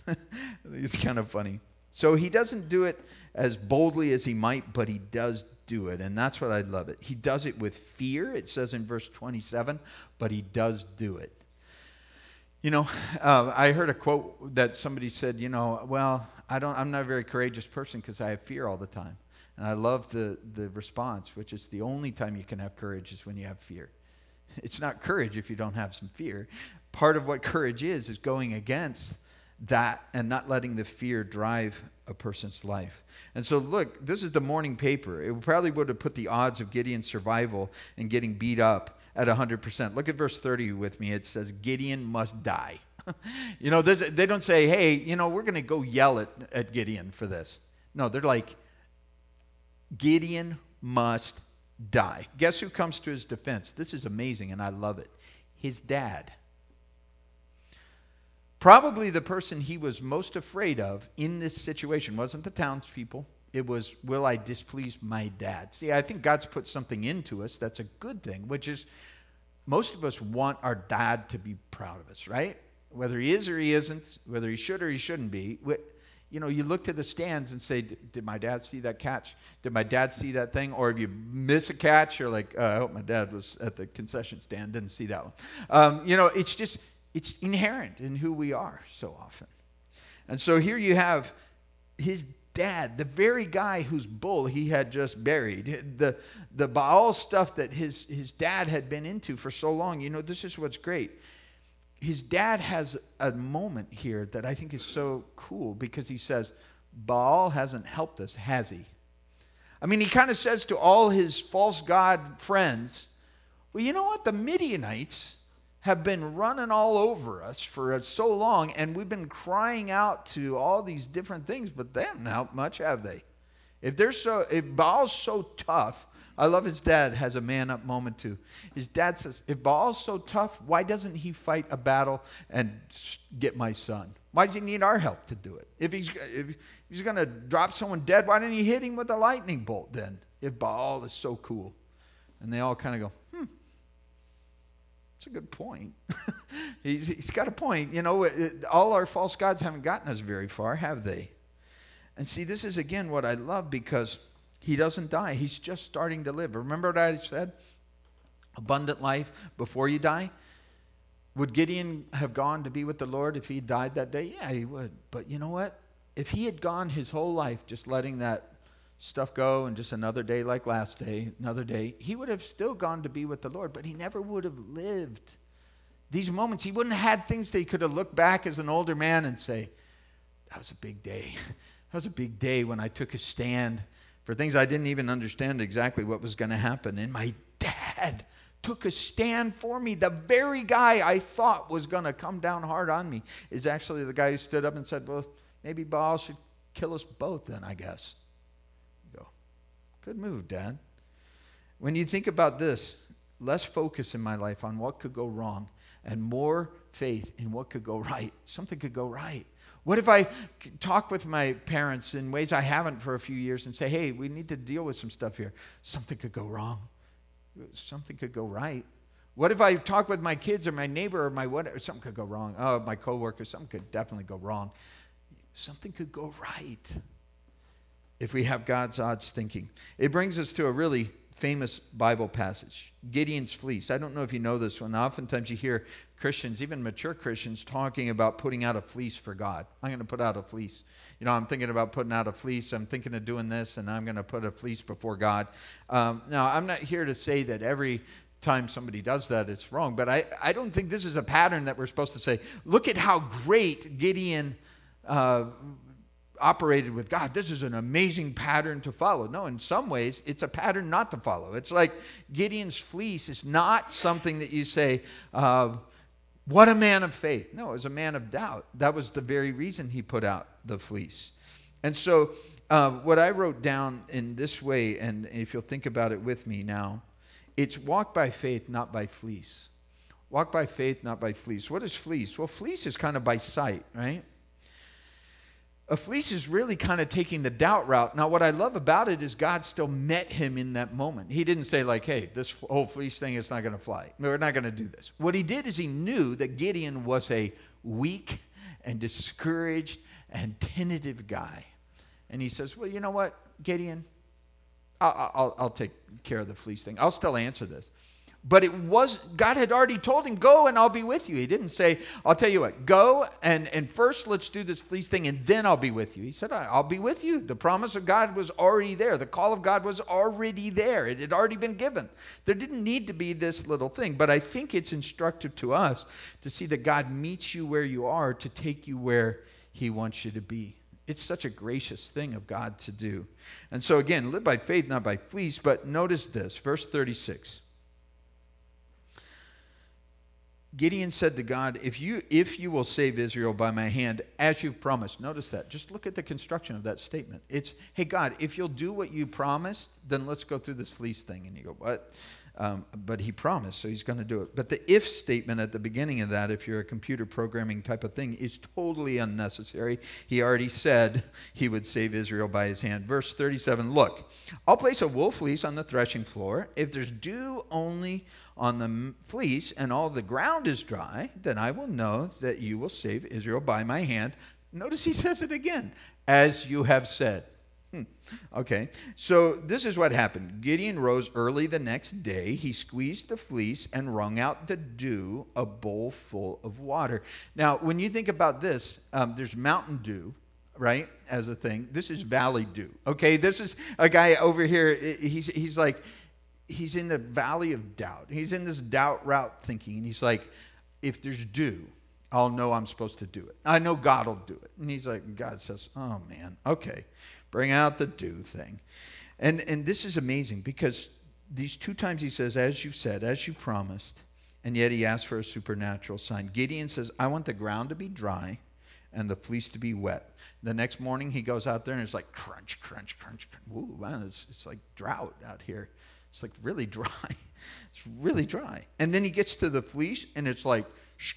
B: It's kind of funny. So he doesn't do it as boldly as he might, but he does do it. And that's what I love it. He does it with fear, it says in verse twenty-seven, but he does do it. You know, uh, I heard a quote that somebody said, you know, well, I don't, I'm not a very courageous person because I have fear all the time. And I love the, the response, which is the only time you can have courage is when you have fear. It's not courage if you don't have some fear. Part of what courage is, is going against that and not letting the fear drive a person's life. And so look, this is the morning paper. It probably would have put the odds of Gideon's survival and getting beat up at one hundred percent. Look at verse thirty with me. It says, Gideon must die. You know, they don't say, hey, you know, we're going to go yell at, at Gideon for this. No, they're like, Gideon must die. Guess who comes to his defense? This is amazing, and I love it. His dad. Probably the person he was most afraid of in this situation wasn't the townspeople. It was, will I displease my dad? See, I think God's put something into us that's a good thing, which is most of us want our dad to be proud of us, right? Whether he is or he isn't, whether he should or he shouldn't be. You know, you look to the stands and say, did my dad see that catch? Did my dad see that thing? Or if you miss a catch, you're like, oh, I hope my dad was at the concession stand, didn't see that one. Um, you know, it's just, it's inherent in who we are so often. And so here you have his dad, the very guy whose bull he had just buried, the the Baal stuff that his, his dad had been into for so long. You know, this is what's great. His dad has a moment here that I think is so cool because he says, Baal hasn't helped us, has he? I mean, he kind of says to all his false god friends, well, you know what? The Midianites have been running all over us for so long, and we've been crying out to all these different things, but they haven't helped much, have they? If they're so, if Baal's so tough, I love his dad has a man up moment too. His dad says, if Baal's so tough, why doesn't he fight a battle and get my son? Why does he need our help to do it? If he's if he's going to drop someone dead, why didn't he hit him with a lightning bolt then? If Baal is so cool. And they all kind of go, hmm, that's a good point. he's, he's got a point. You know, it, all our false gods haven't gotten us very far, have they? And see, this is again what I love because he doesn't die. He's just starting to live. Remember what I said? Abundant life before you die. Would Gideon have gone to be with the Lord if he died that day? Yeah, he would. But you know what? If he had gone his whole life just letting that stuff go and just another day like last day, another day, he would have still gone to be with the Lord, but he never would have lived these moments. He wouldn't have had things that he could have looked back as an older man and say, that was a big day. That was a big day when I took a stand for things I didn't even understand exactly what was going to happen. And my dad took a stand for me. The very guy I thought was going to come down hard on me is actually the guy who stood up and said, well, maybe Baal should kill us both then, I guess. You go, good move, Dad. When you think about this, less focus in my life on what could go wrong and more faith in what could go right. Something could go right. What if I talk with my parents in ways I haven't for a few years and say, hey, we need to deal with some stuff here. Something could go wrong. Something could go right. What if I talk with my kids or my neighbor or my whatever? Something could go wrong. Oh, my coworker, something could definitely go wrong. Something could go right if we have God's odds thinking. It brings us to a really famous Bible passage, Gideon's fleece. I don't know if you know this one. Oftentimes you hear Christians, even mature Christians, talking about putting out a fleece for God. I'm going to put out a fleece. You know, I'm thinking about putting out a fleece. I'm thinking of doing this, and I'm going to put a fleece before God. Um, now, I'm not here to say that every time somebody does that, it's wrong, but I, I don't think this is a pattern that we're supposed to say, look at how great Gideon uh, operated with God. This is an amazing pattern to follow. No, in some ways, it's a pattern not to follow. It's like Gideon's fleece is not something that you say, uh, what a man of faith. No, it was a man of doubt. That was the very reason he put out the fleece. And so uh, what I wrote down in this way, and if you'll think about it with me now, it's walk by faith, not by fleece. Walk by faith, not by fleece. What is fleece? Well, fleece is kind of by sight, right? A fleece is really kind of taking the doubt route. Now, what I love about it is God still met him in that moment. He didn't say like, hey, this whole fleece thing is not going to fly. No, we're not going to do this. What he did is he knew that Gideon was a weak and discouraged and tentative guy. And he says, well, you know what, Gideon? I'll, I'll, I'll take care of the fleece thing. I'll still answer this. But it was, God had already told him, go and I'll be with you. He didn't say, I'll tell you what, go and, and first let's do this fleece thing and then I'll be with you. He said, I'll be with you. The promise of God was already there. The call of God was already there. It had already been given. There didn't need to be this little thing. But I think it's instructive to us to see that God meets you where you are to take you where he wants you to be. It's such a gracious thing of God to do. And so again, live by faith, not by fleece. But notice this, verse thirty-six. Gideon said to God, if you if you will save Israel by my hand, as you've promised. Notice that. Just look at the construction of that statement. It's, hey, God, if you'll do what you promised, then let's go through this fleece thing. And you go, what? Um, but he promised, so he's going to do it. But the if statement at the beginning of that, if you're a computer programming type of thing, is totally unnecessary. He already said he would save Israel by his hand. Verse thirty-seven, look, I'll place a wool fleece on the threshing floor. If there's dew only on the fleece and all the ground is dry, then I will know that you will save Israel by my hand. Notice he says it again, as you have said. Hmm. Okay, so this is what happened. Gideon rose early the next day. He squeezed the fleece and wrung out the dew, a bowl full of water. Now, when you think about this, um, there's mountain dew, right, as a thing. This is valley dew. Okay, this is a guy over here. He's he's like, he's in the valley of doubt. He's in this doubt route thinking, and he's like, if there's dew, I'll know I'm supposed to do it. I know God will do it. And he's like, God says, oh man, okay. Bring out the dew thing. And and this is amazing because these two times he says, as you said, as you promised, and yet he asks for a supernatural sign. Gideon says, I want the ground to be dry and the fleece to be wet. The next morning he goes out there and it's like crunch, crunch, crunch. crunch. Ooh, man, it's, it's like drought out here. It's like really dry. It's really dry. And then he gets to the fleece and it's like,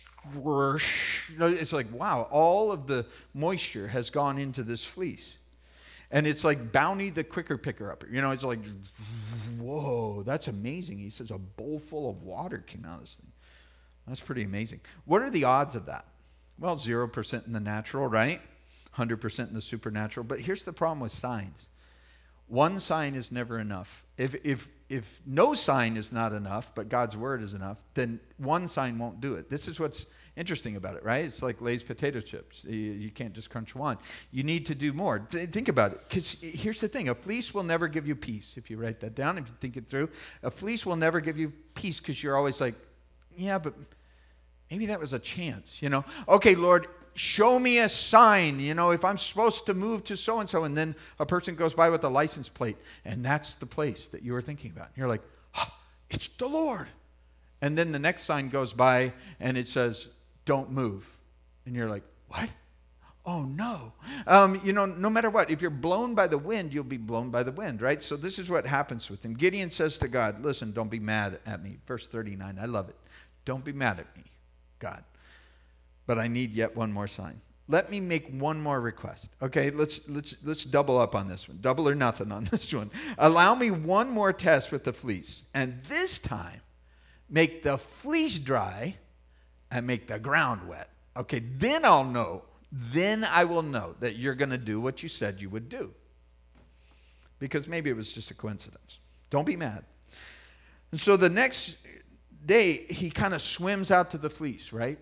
B: it's like, wow, all of the moisture has gone into this fleece. And it's like Bounty the quicker picker upper. You know, it's like, whoa, that's amazing. He says a bowl full of water came out of this thing. That's pretty amazing. What are the odds of that? Well, zero percent in the natural, right? one hundred percent in the supernatural. But here's the problem with signs. One sign is never enough. If if if no sign is not enough, but God's word is enough, then one sign won't do it. This is what's interesting about it, right? It's like Lay's potato chips. You, you can't just crunch one. You need to do more. Th- think about it. Because here's the thing. A fleece will never give you peace. If you write that down, if you think it through. A fleece will never give you peace because you're always like, yeah, but maybe that was a chance, you know? Okay, Lord, show me a sign, you know, if I'm supposed to move to so-and-so. And then a person goes by with a license plate. And that's the place that you were thinking about. You're like, oh, it's the Lord. And then the next sign goes by and it says, don't move. And you're like, what? Oh, no. Um, you know, no matter what, if you're blown by the wind, you'll be blown by the wind, right? So this is what happens with him. Gideon says to God, listen, don't be mad at me. Verse thirty-nine, I love it. Don't be mad at me, God. But I need yet one more sign. Let me make one more request. Okay, let's let's let's double up on this one. Double or nothing on this one. Allow me one more test with the fleece. And this time, make the fleece dry and make the ground wet. Okay, then I'll know. Then I will know that you're going to do what you said you would do. Because maybe it was just a coincidence. Don't be mad. And so the next day, he kind of swims out to the fleece, right?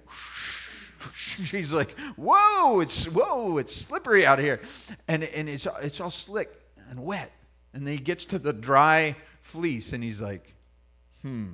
B: He's like, whoa, it's whoa, it's slippery out here. And, and it's, it's all slick and wet. And then he gets to the dry fleece and he's like, hmm.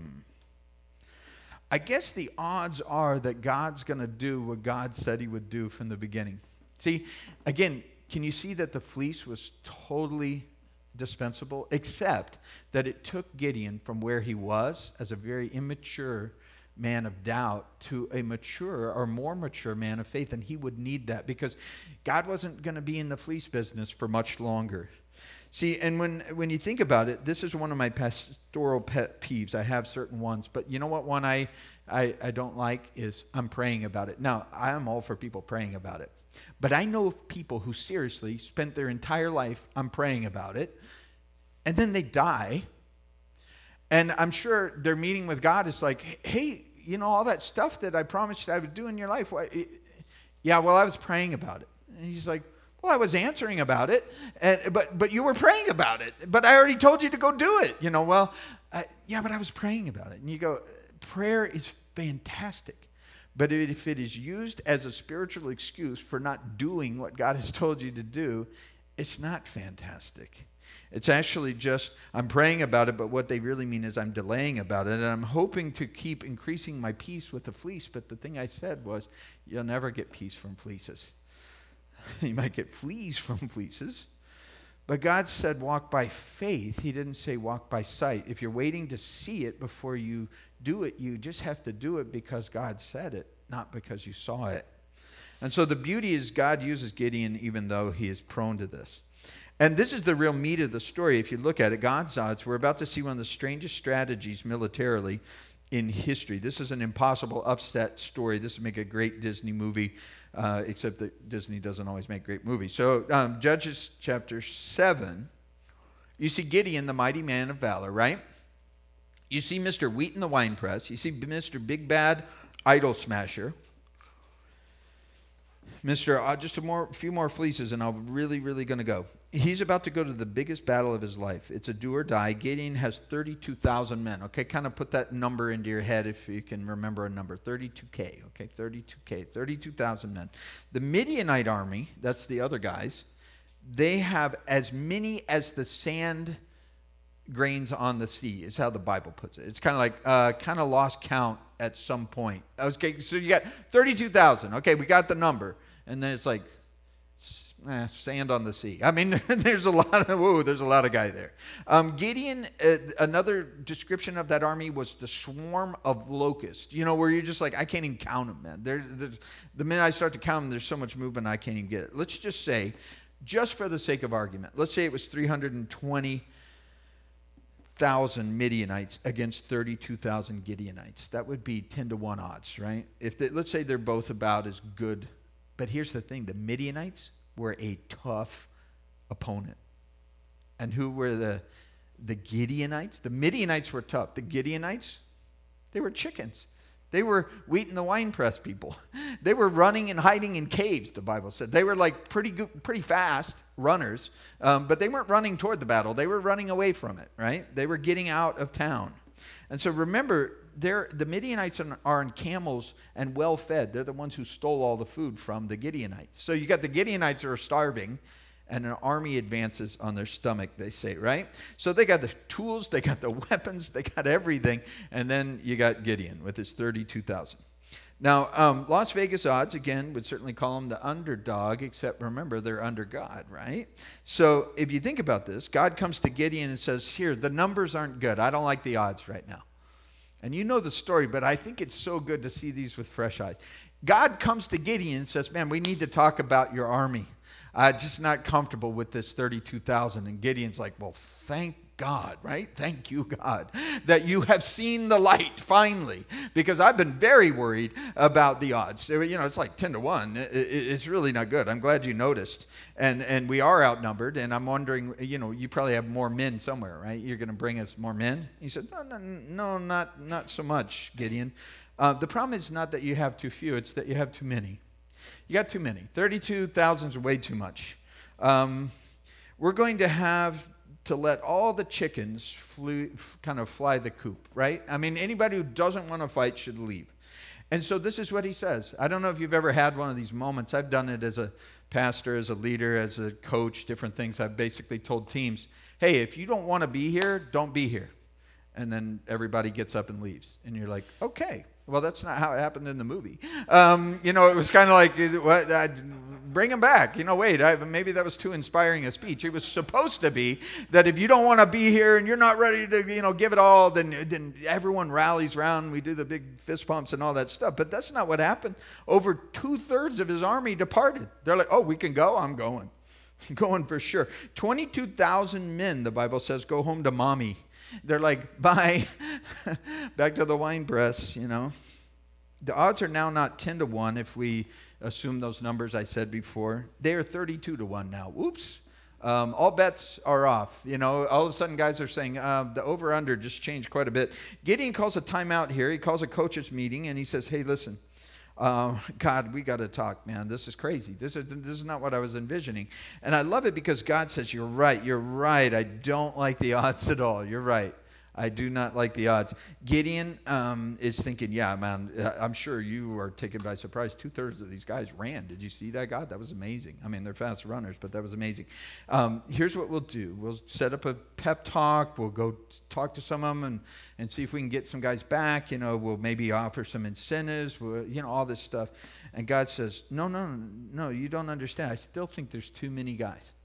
B: I guess the odds are that God's going to do what God said he would do from the beginning. See, again, can you see that the fleece was totally dispensable? Except that it took Gideon from where he was as a very immature man of doubt to a mature or more mature man of faith. And he would need that because God wasn't going to be in the fleece business for much longer. See, and when when you think about it, this is one of my pastoral pet peeves. I have certain ones, but you know what one I, I, I don't like is I'm praying about it. Now, I am all for people praying about it. But I know of people who seriously spent their entire life on praying about it, and then they die, and I'm sure their meeting with God is like, hey, you know, all that stuff that I promised I would do in your life, why, it, yeah, well, I was praying about it. And he's like, well, I was answering about it, and, but but you were praying about it. But I already told you to go do it. You know, well, I, yeah, but I was praying about it. And you go, prayer is fantastic. But if it is used as a spiritual excuse for not doing what God has told you to do, it's not fantastic. It's actually just, I'm praying about it, but what they really mean is I'm delaying about it, and I'm hoping to keep increasing my peace with the fleece. But the thing I said was, you'll never get peace from fleeces. You might get fleas from fleeces, But God said walk by faith. He didn't say walk by sight. If you're waiting to see it before you do it, you just have to do it because God said it, not because you saw it. And so the beauty is God uses Gideon even though he is prone to this. And this is the real meat of the story. If you look at it, God's odds, we're about to see one of the strangest strategies militarily in history. This is an impossible upset story. This would make a great Disney movie, uh, except that Disney doesn't always make great movies. So um, Judges chapter seven, you see Gideon, the mighty man of valor, right? You see Mister Wheat in the winepress. You see Mister Big Bad Idol Smasher. Mister Uh, just a more, few more fleeces and I'm really, really going to go. He's about to go to the biggest battle of his life. It's a do or die. Gideon has thirty-two thousand men. Okay, kind of put that number into your head if you can remember a number. thirty-two K, okay, thirty-two K, thirty-two thousand men. The Midianite army, that's the other guys, they have as many as the sand grains on the sea, is how the Bible puts it. It's kind of like, uh, kind of lost count at some point. Okay, so you got thirty-two thousand. Okay, we got the number. And then it's like, eh, sand on the sea. I mean, there's a lot of, whoa, there's a lot of guy there. Um, Gideon, uh, another description of that army was the swarm of locusts. You know, where you're just like, I can't even count them, man. There, the minute I start to count them, there's so much movement, I can't even get it. Let's just say, just for the sake of argument, let's say it was three hundred twenty thousand Midianites against thirty-two thousand Gideonites. That would be ten to one odds, right? If they, let's say they're both about as good. But here's the thing, the Midianites were a tough opponent. And who were the the Gideonites? The Midianites were tough. The Gideonites, they were chickens. They were wheat in the winepress people. They were running and hiding in caves, the Bible said. They were like pretty good, pretty fast runners, um, but they weren't running toward the battle. They were running away from it, right? They were getting out of town. And so remember, they're, the Midianites are on camels and well-fed. They're the ones who stole all the food from the Gideonites. So you got the Gideonites who are starving, and an army advances on their stomach, they say, right? So they got the tools, they got the weapons, they got everything, and then you got Gideon with his thirty-two thousand. Now, um, Las Vegas odds, again, would certainly call them the underdog, except remember, they're under God, right? So if you think about this, God comes to Gideon and says, here, the numbers aren't good. I don't like the odds right now. And you know the story, but I think it's so good to see these with fresh eyes. God comes to Gideon and says, man, we need to talk about your army. I'm just not comfortable with this thirty-two thousand. And Gideon's like, well, thank God, right? Thank you, God, that you have seen the light finally, because I've been very worried about the odds. You know, it's like ten to one. It's really not good. I'm glad you noticed. And and we are outnumbered, and I'm wondering, you know, you probably have more men somewhere, right? You're going to bring us more men? He said, no, no, no, not, not so much, Gideon. Uh, the problem is not that you have too few, it's that you have too many. You got too many. thirty-two thousand is way too much. Um, we're going to have to let all the chickens flew, kind of fly the coop, right? I mean, anybody who doesn't want to fight should leave. And so this is what he says. I don't know if you've ever had one of these moments. I've done it as a pastor, as a leader, as a coach, different things. I've basically told teams, hey, if you don't want to be here, don't be here. And then everybody gets up and leaves. And you're like, okay. Well, that's not how it happened in the movie. Um, you know, it was kind of like, what, uh, bring him back. You know, wait, I, maybe that was too inspiring a speech. It was supposed to be that if you don't want to be here and you're not ready to, you know, give it all, then, then everyone rallies around. We do the big fist pumps and all that stuff. But that's not what happened. Over two-thirds of his army departed. They're like, oh, we can go? I'm going. I'm going for sure. twenty-two thousand men, the Bible says, go home to mommy. They're like, bye, back to the wine press, you know. The odds are now not ten to one if we assume those numbers I said before. They are thirty-two to one now. Whoops. Um, all bets are off. You know, all of a sudden guys are saying uh, the over-under just changed quite a bit. Gideon calls a timeout here. He calls a coaches meeting, and he says, hey, listen, Uh, God, we got to talk, man. This is crazy. This is this is not what I was envisioning. And I love it because God says, you're right, you're right. I don't like the odds at all. You're right. I do not like the odds. Gideon um, is thinking, yeah, man, I'm sure you are taken by surprise. Two-thirds of these guys ran. Did you see that, God? That was amazing. I mean, they're fast runners, but that was amazing. Um, here's what we'll do. We'll set up a pep talk. We'll go talk to some of them and, and see if we can get some guys back. You know, we'll maybe offer some incentives, we'll, you know, all this stuff. And God says, no, no, no, you don't understand. I still think there's too many guys.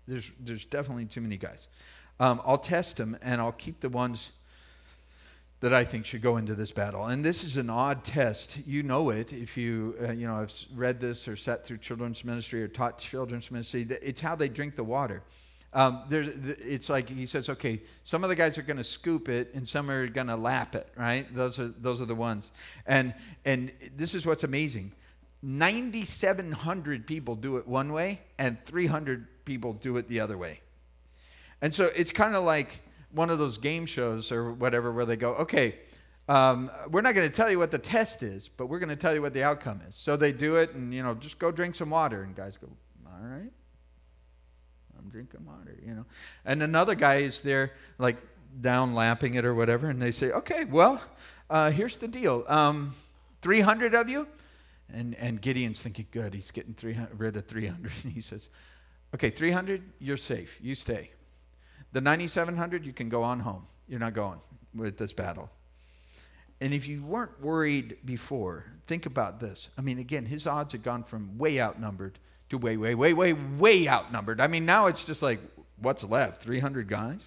B: There's there's definitely too many guys. Um, I'll test them, and I'll keep the ones that I think should go into this battle. And this is an odd test. You know it if you uh, you know have read this or sat through children's ministry or taught children's ministry. It's how they drink the water. Um, there's, it's like he says, okay, some of the guys are going to scoop it and some are going to lap it, right? Those are those are the ones. And and this is what's amazing. ninety-seven hundred people do it one way and three hundred people do it the other way. And so it's kind of like one of those game shows or whatever where they go, okay, um, we're not going to tell you what the test is, but we're going to tell you what the outcome is. So they do it and, you know, just go drink some water. And guys go, all right, I'm drinking water, you know. And another guy is there like down lapping it or whatever. And they say, okay, well, uh, here's the deal. Um, three hundred of you. And, and Gideon's thinking, good, he's getting three hundred, rid of three hundred. And he says, okay, three hundred, you're safe. You stay. The ninety-seven hundred, you can go on home. You're not going with this battle. And if you weren't worried before, think about this. I mean, again, his odds had gone from way outnumbered to way, way, way, way, way outnumbered. I mean, now it's just like, what's left? three hundred guys?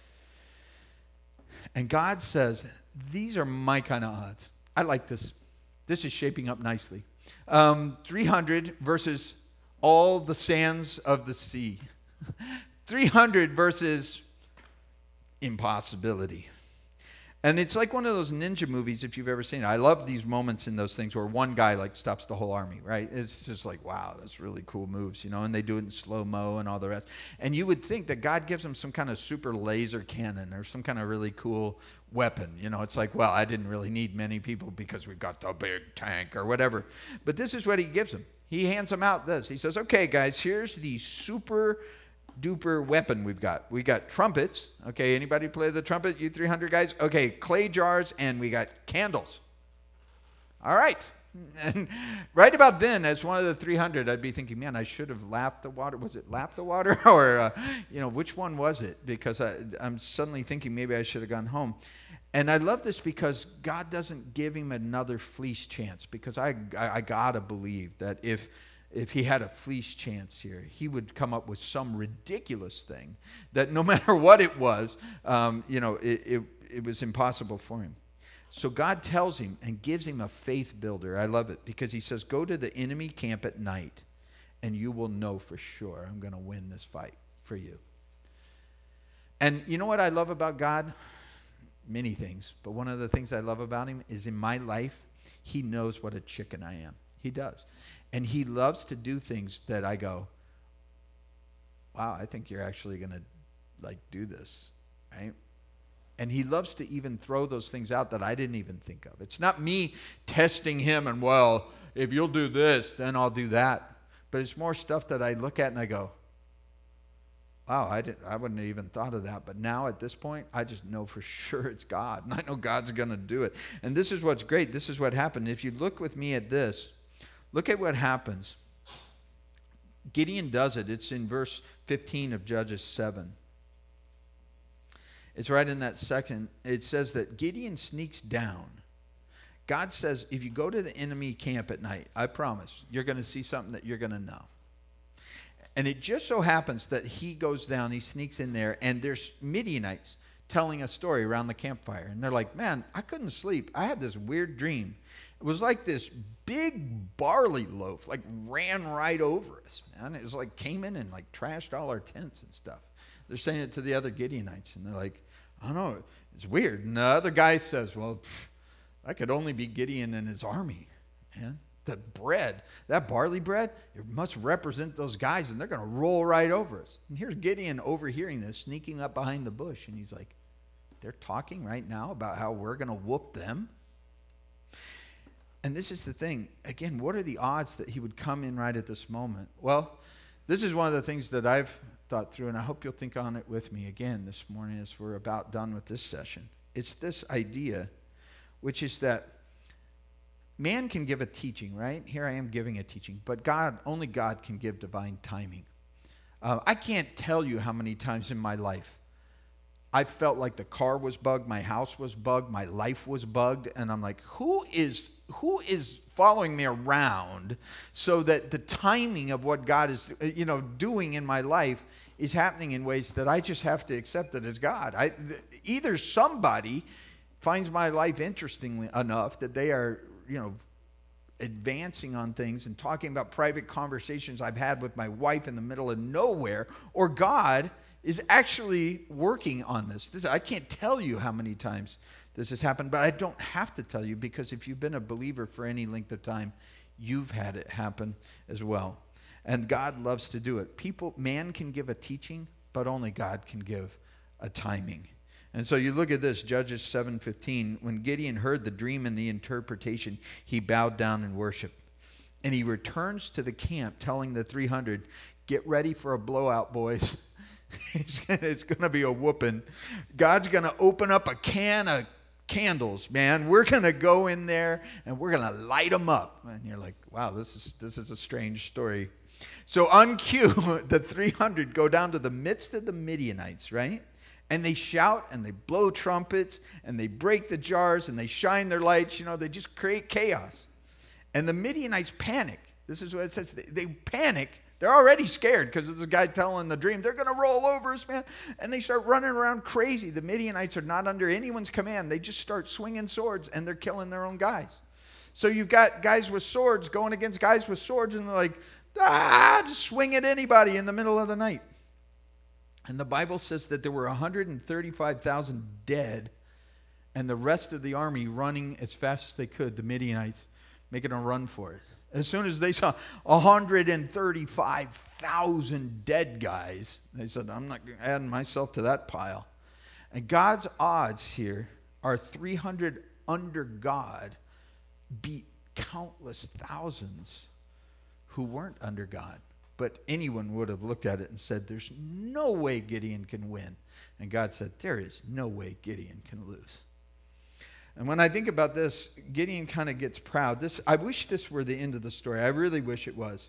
B: And God says, these are my kind of odds. I like this. This is shaping up nicely. Um, three hundred versus all the sands of the sea. three hundred versus impossibility. And it's like one of those ninja movies, if you've ever seen it. I love these moments in those things where one guy like stops the whole army, right? It's just like, wow, that's really cool moves, you know, and they do it in slow-mo and all the rest. And you would think that God gives them some kind of super laser cannon or some kind of really cool weapon. You know, it's like, well, I didn't really need many people because we've got the big tank or whatever. But this is what he gives them. He hands them out this. He says, okay, guys, here's the super duper weapon we've got. We got trumpets. Okay, anybody play the trumpet? You three hundred guys? Okay, clay jars, and we got candles. All right. And right about then, as one of the three hundred, I'd be thinking, man, I should have lapped the water. Was it lap the water? or, uh, you know, which one was it? Because I, I'm suddenly thinking maybe I should have gone home. And I love this because God doesn't give him another fleece chance. Because I, I, I got to believe that if If he had a fleece chance here, he would come up with some ridiculous thing that no matter what it was, um, you know, it, it, it was impossible for him. So God tells him and gives him a faith builder. I love it because he says, go to the enemy camp at night and you will know for sure I'm going to win this fight for you. And you know what I love about God? Many things. But one of the things I love about him is in my life, he knows what a chicken I am. He does. And he loves to do things that I go, wow, I think you're actually going to like do this, right? And he loves to even throw those things out that I didn't even think of. It's not me testing him and, well, if you'll do this, then I'll do that. But it's more stuff that I look at and I go, wow, I didn't, I wouldn't have even thought of that. But now at this point, I just know for sure it's God. And I know God's going to do it. And this is what's great. This is what happened. If you look with me at this, look at what happens. Gideon does it. It's in verse fifteen of Judges seven. It's right in that section. It says that Gideon sneaks down. God says, if you go to the enemy camp at night, I promise, you're going to see something that you're going to know. And it just so happens that he goes down, he sneaks in there, and there's Midianites telling a story around the campfire. And they're like, man, I couldn't sleep. I had this weird dream. It was like this big barley loaf, like ran right over us, man. It was like came in and like trashed all our tents and stuff. They're saying it to the other Gideonites, and they're like, I don't know, it's weird. And the other guy says, well, pff, that could only be Gideon and his army, man. The bread, that barley bread, it must represent those guys, and they're going to roll right over us. And here's Gideon overhearing this, sneaking up behind the bush, and he's like, they're talking right now about how we're going to whoop them? And this is the thing. Again, what are the odds that he would come in right at this moment? Well, this is one of the things that I've thought through, and I hope you'll think on it with me again this morning as we're about done with this session. It's this idea, which is that man can give a teaching, right? Here I am giving a teaching, but God, only God can give divine timing. Uh, I can't tell you how many times in my life I felt like the car was bugged, my house was bugged, my life was bugged, and I'm like, who is who is following me around so that the timing of what God is, you know, doing in my life is happening in ways that I just have to accept it as God. I, th- either somebody finds my life interesting enough that they are, you know, advancing on things and talking about private conversations I've had with my wife in the middle of nowhere, or God is actually working on this. This I can't tell you how many times this has happened, but I don't have to tell you, because if you've been a believer for any length of time, you've had it happen as well. And God loves to do it. People, man can give a teaching, but only God can give a timing. And so you look at this, Judges seven fifteen. When Gideon heard the dream and the interpretation, he bowed down and worshiped. And he returns to the camp telling the three hundred, get ready for a blowout, boys. it's it's going to be a whooping. God's going to open up a can of candles, man. We're going to go in there and we're going to light them up. And you're like, wow, this is this is a strange story. So on cue, the three hundred go down to the midst of the Midianites, right? And they shout and they blow trumpets and they break the jars and they shine their lights. You know, they just create chaos. And the Midianites panic. This is what it says. They, they panic. They're already scared because of this guy telling the dream. They're going to roll over us, man. And they start running around crazy. The Midianites are not under anyone's command. They just start swinging swords and they're killing their own guys. So you've got guys with swords going against guys with swords, and they're like, ah, just swing at anybody in the middle of the night. And the Bible says that there were one hundred thirty-five thousand dead, and the rest of the army running as fast as they could, the Midianites, making a run for it. As soon as they saw one hundred thirty-five thousand dead guys, they said, I'm not adding myself to that pile. And God's odds here are three hundred under God beat countless thousands who weren't under God. But anyone would have looked at it and said, there's no way Gideon can win. And God said, there is no way Gideon can lose. And when I think about this, Gideon kind of gets proud. This, I wish this were the end of the story. I really wish it was.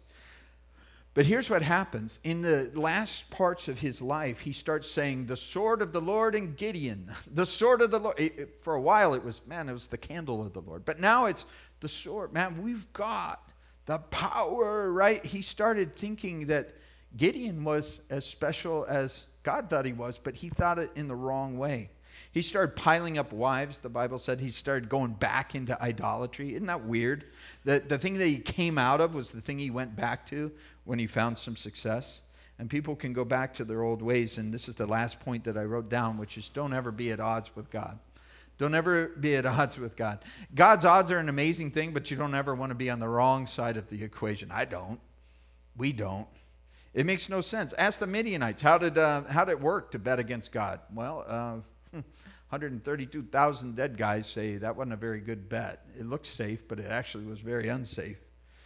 B: But here's what happens. In the last parts of his life, he starts saying, the sword of the Lord and Gideon. The sword of the Lord. It, it, for a while it was, man, it was the candle of the Lord. But now it's the sword. Man, we've got the power, right? He started thinking that Gideon was as special as God thought he was, but he thought it in the wrong way. He started piling up wives, the Bible said. He started going back into idolatry. Isn't that weird? The, the thing that he came out of was the thing he went back to when he found some success. And people can go back to their old ways, and this is the last point that I wrote down, which is don't ever be at odds with God. Don't ever be at odds with God. God's odds are an amazing thing, but you don't ever want to be on the wrong side of the equation. I don't. We don't. It makes no sense. Ask the Midianites, how did uh, how did it work to bet against God? Well, uh, one hundred thirty-two thousand dead guys say that wasn't a very good bet. It looked safe, but it actually was very unsafe.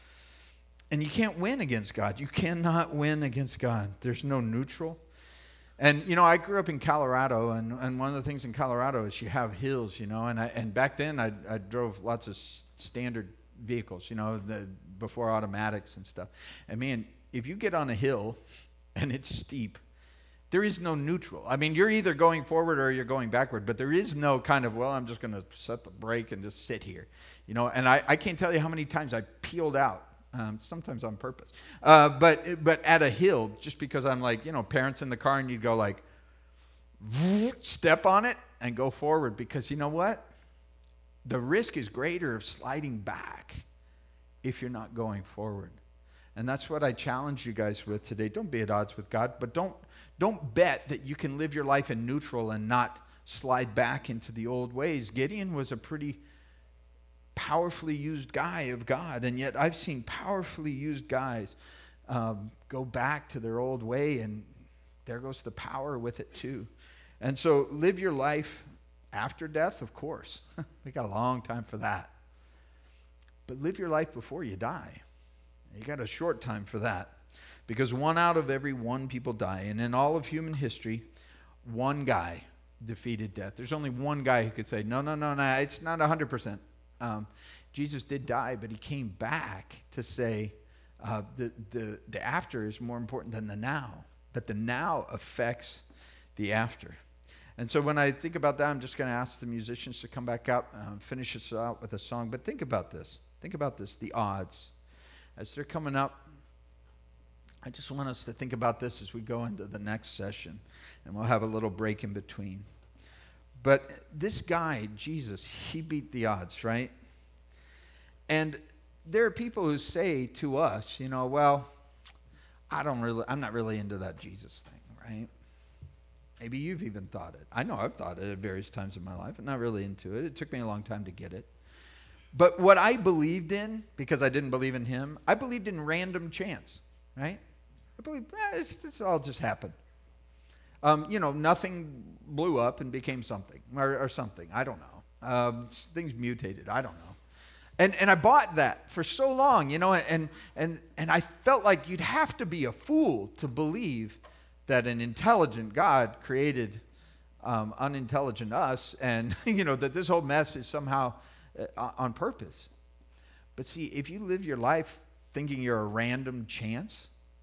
B: And you can't win against God. You cannot win against God. There's no neutral. And, you know, I grew up in Colorado, and, and one of the things in Colorado is you have hills, you know, and I, and back then I, I drove lots of s- standard vehicles, you know, the, before automatics and stuff. And, man, if you get on a hill and it's steep, there is no neutral. I mean, you're either going forward or you're going backward, but there is no kind of, well, I'm just going to set the brake and just sit here, you know, and I, I can't tell you how many times I peeled out. Um, sometimes on purpose. Uh, but but at a hill, just because I'm like, you know, parents in the car, and you'd go like, step on it and go forward. Because you know what? The risk is greater of sliding back if you're not going forward. And that's what I challenge you guys with today. Don't be at odds with God, but don't don't bet that you can live your life in neutral and not slide back into the old ways. Gideon was a pretty powerfully used guy of God, and yet I've seen powerfully used guys um, go back to their old way, and there goes the power with it too. And so live your life after death, of course. We got a long time for that. But live your life before you die. You got a short time for that, because one out of every one people die, and in all of human history, one guy defeated death. There's only one guy who could say, no, no, no, no, it's not one hundred percent. Um, Jesus did die, but he came back to say uh, the, the, the after is more important than the now. But the now affects the after. And so when I think about that, I'm just going to ask the musicians to come back up, uh, finish us out with a song. But think about this. Think about this, the odds. As they're coming up, I just want us to think about this as we go into the next session, and we'll have a little break in between. But this guy, Jesus, he beat the odds, right? And there are people who say to us, you know, well, I don't really, I'm not really into that Jesus thing, right? Maybe you've even thought it. I know I've thought it at various times in my life. I'm not really into it. It took me a long time to get it. But what I believed in, because I didn't believe in him, I believed in random chance, right? I believe eh, it's, it's all just happened. Um, you know, nothing blew up and became something, or, or something. I don't know. Um, things mutated. I don't know. And and I bought that for so long, you know, and and and I felt like you'd have to be a fool to believe that an intelligent God created um, unintelligent us, and you know that this whole mess is somehow uh, on purpose. But see, if you live your life thinking you're a random chance,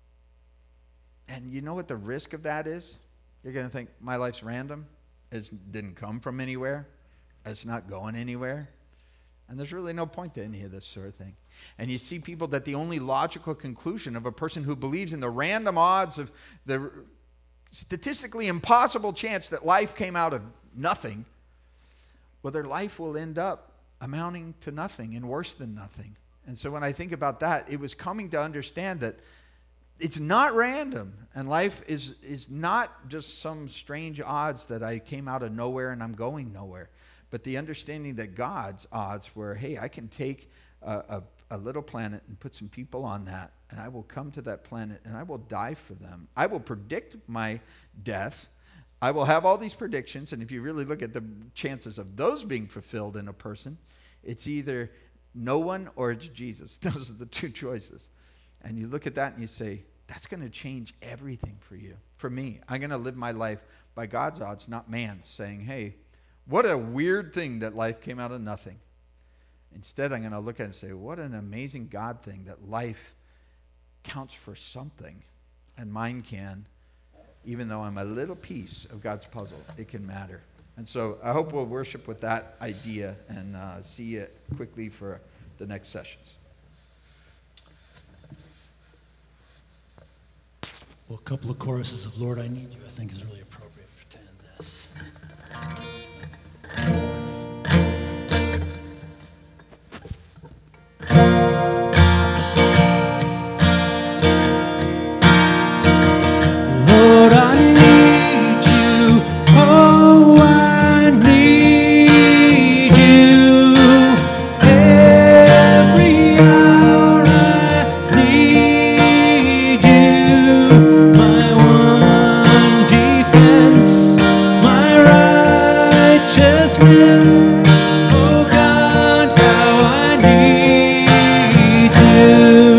B: and you know what the risk of that is, you're going to think my life's random. It didn't come from anywhere. It's not going anywhere. And there's really no point to any of this sort of thing. And you see people that the only logical conclusion of a person who believes in the random odds of the statistically impossible chance that life came out of nothing, well, their life will end up amounting to nothing and worse than nothing. And so when I think about that, it was coming to understand that it's not random, and life is, is not just some strange odds that I came out of nowhere and I'm going nowhere. But the understanding that God's odds were, hey, I can take a, a, a little planet and put some people on that, and I will come to that planet and I will die for them. I will predict my death. I will have all these predictions, and if you really look at the chances of those being fulfilled in a person, it's either no one or it's Jesus. Those are the two choices. And you look at that and you say, that's going to change everything for you. For me, I'm going to live my life by God's odds, not man's, saying, hey, what a weird thing that life came out of nothing. Instead, I'm going to look at it and say, what an amazing God thing that life counts for something, and mine can, even though I'm a little piece of God's puzzle, it can matter. And so I hope we'll worship with that idea and uh, see it quickly for the next sessions.
C: Well, a couple of choruses of Lord, I Need You, I think is really appropriate to end this. Lord, I need you. Oh, I need you. Every hour I need you. My one defense, my righteousness. Oh God, how I need you.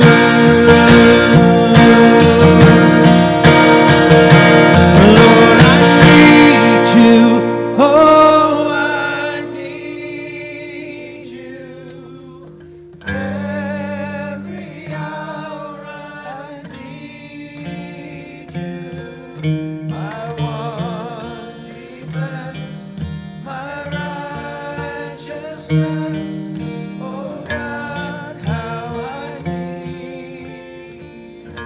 C: Lord, I need you. Oh, I need you. Every hour I need you. My one defense, my righteousness. Oh God, how I need you.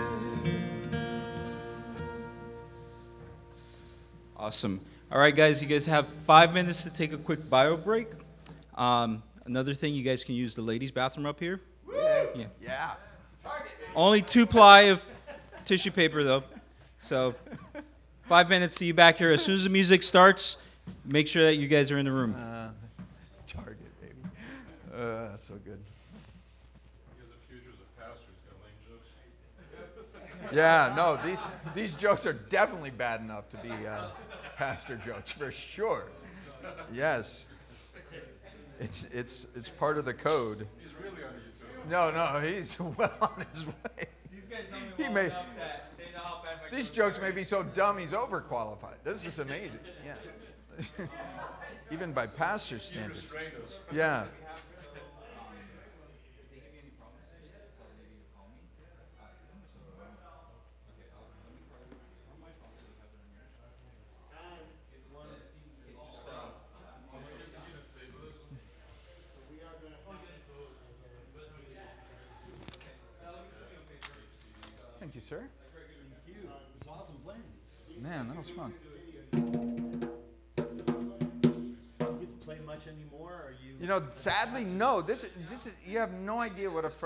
A: Awesome. All right, guys, you guys have five minutes to take a quick bio break. Um, another thing, you guys can use the ladies' bathroom up here. Yeah.
B: Yeah.
A: Only two ply of tissue paper, though. So, five minutes. See you back here. As soon as the music starts, make sure that you guys are in the room.
B: Uh, Target, baby. Uh, so good. Yeah, no, these these jokes are definitely bad enough to be uh, pastor jokes for sure. Yes, it's it's it's part of the code. He's really on YouTube. No, no, he's well on his way. These guys know me well he may, enough that they know how bad my these jokes are. May be so dumb he's overqualified. This is amazing. Yeah, even by pastor standards. Yeah. Thank you, sir.
C: Thank you. It was awesome playing these.
B: Man, that was fun.
C: Do you get to play much anymore? Or are you?
B: You know, sadly, no. This is this is. You have no idea what a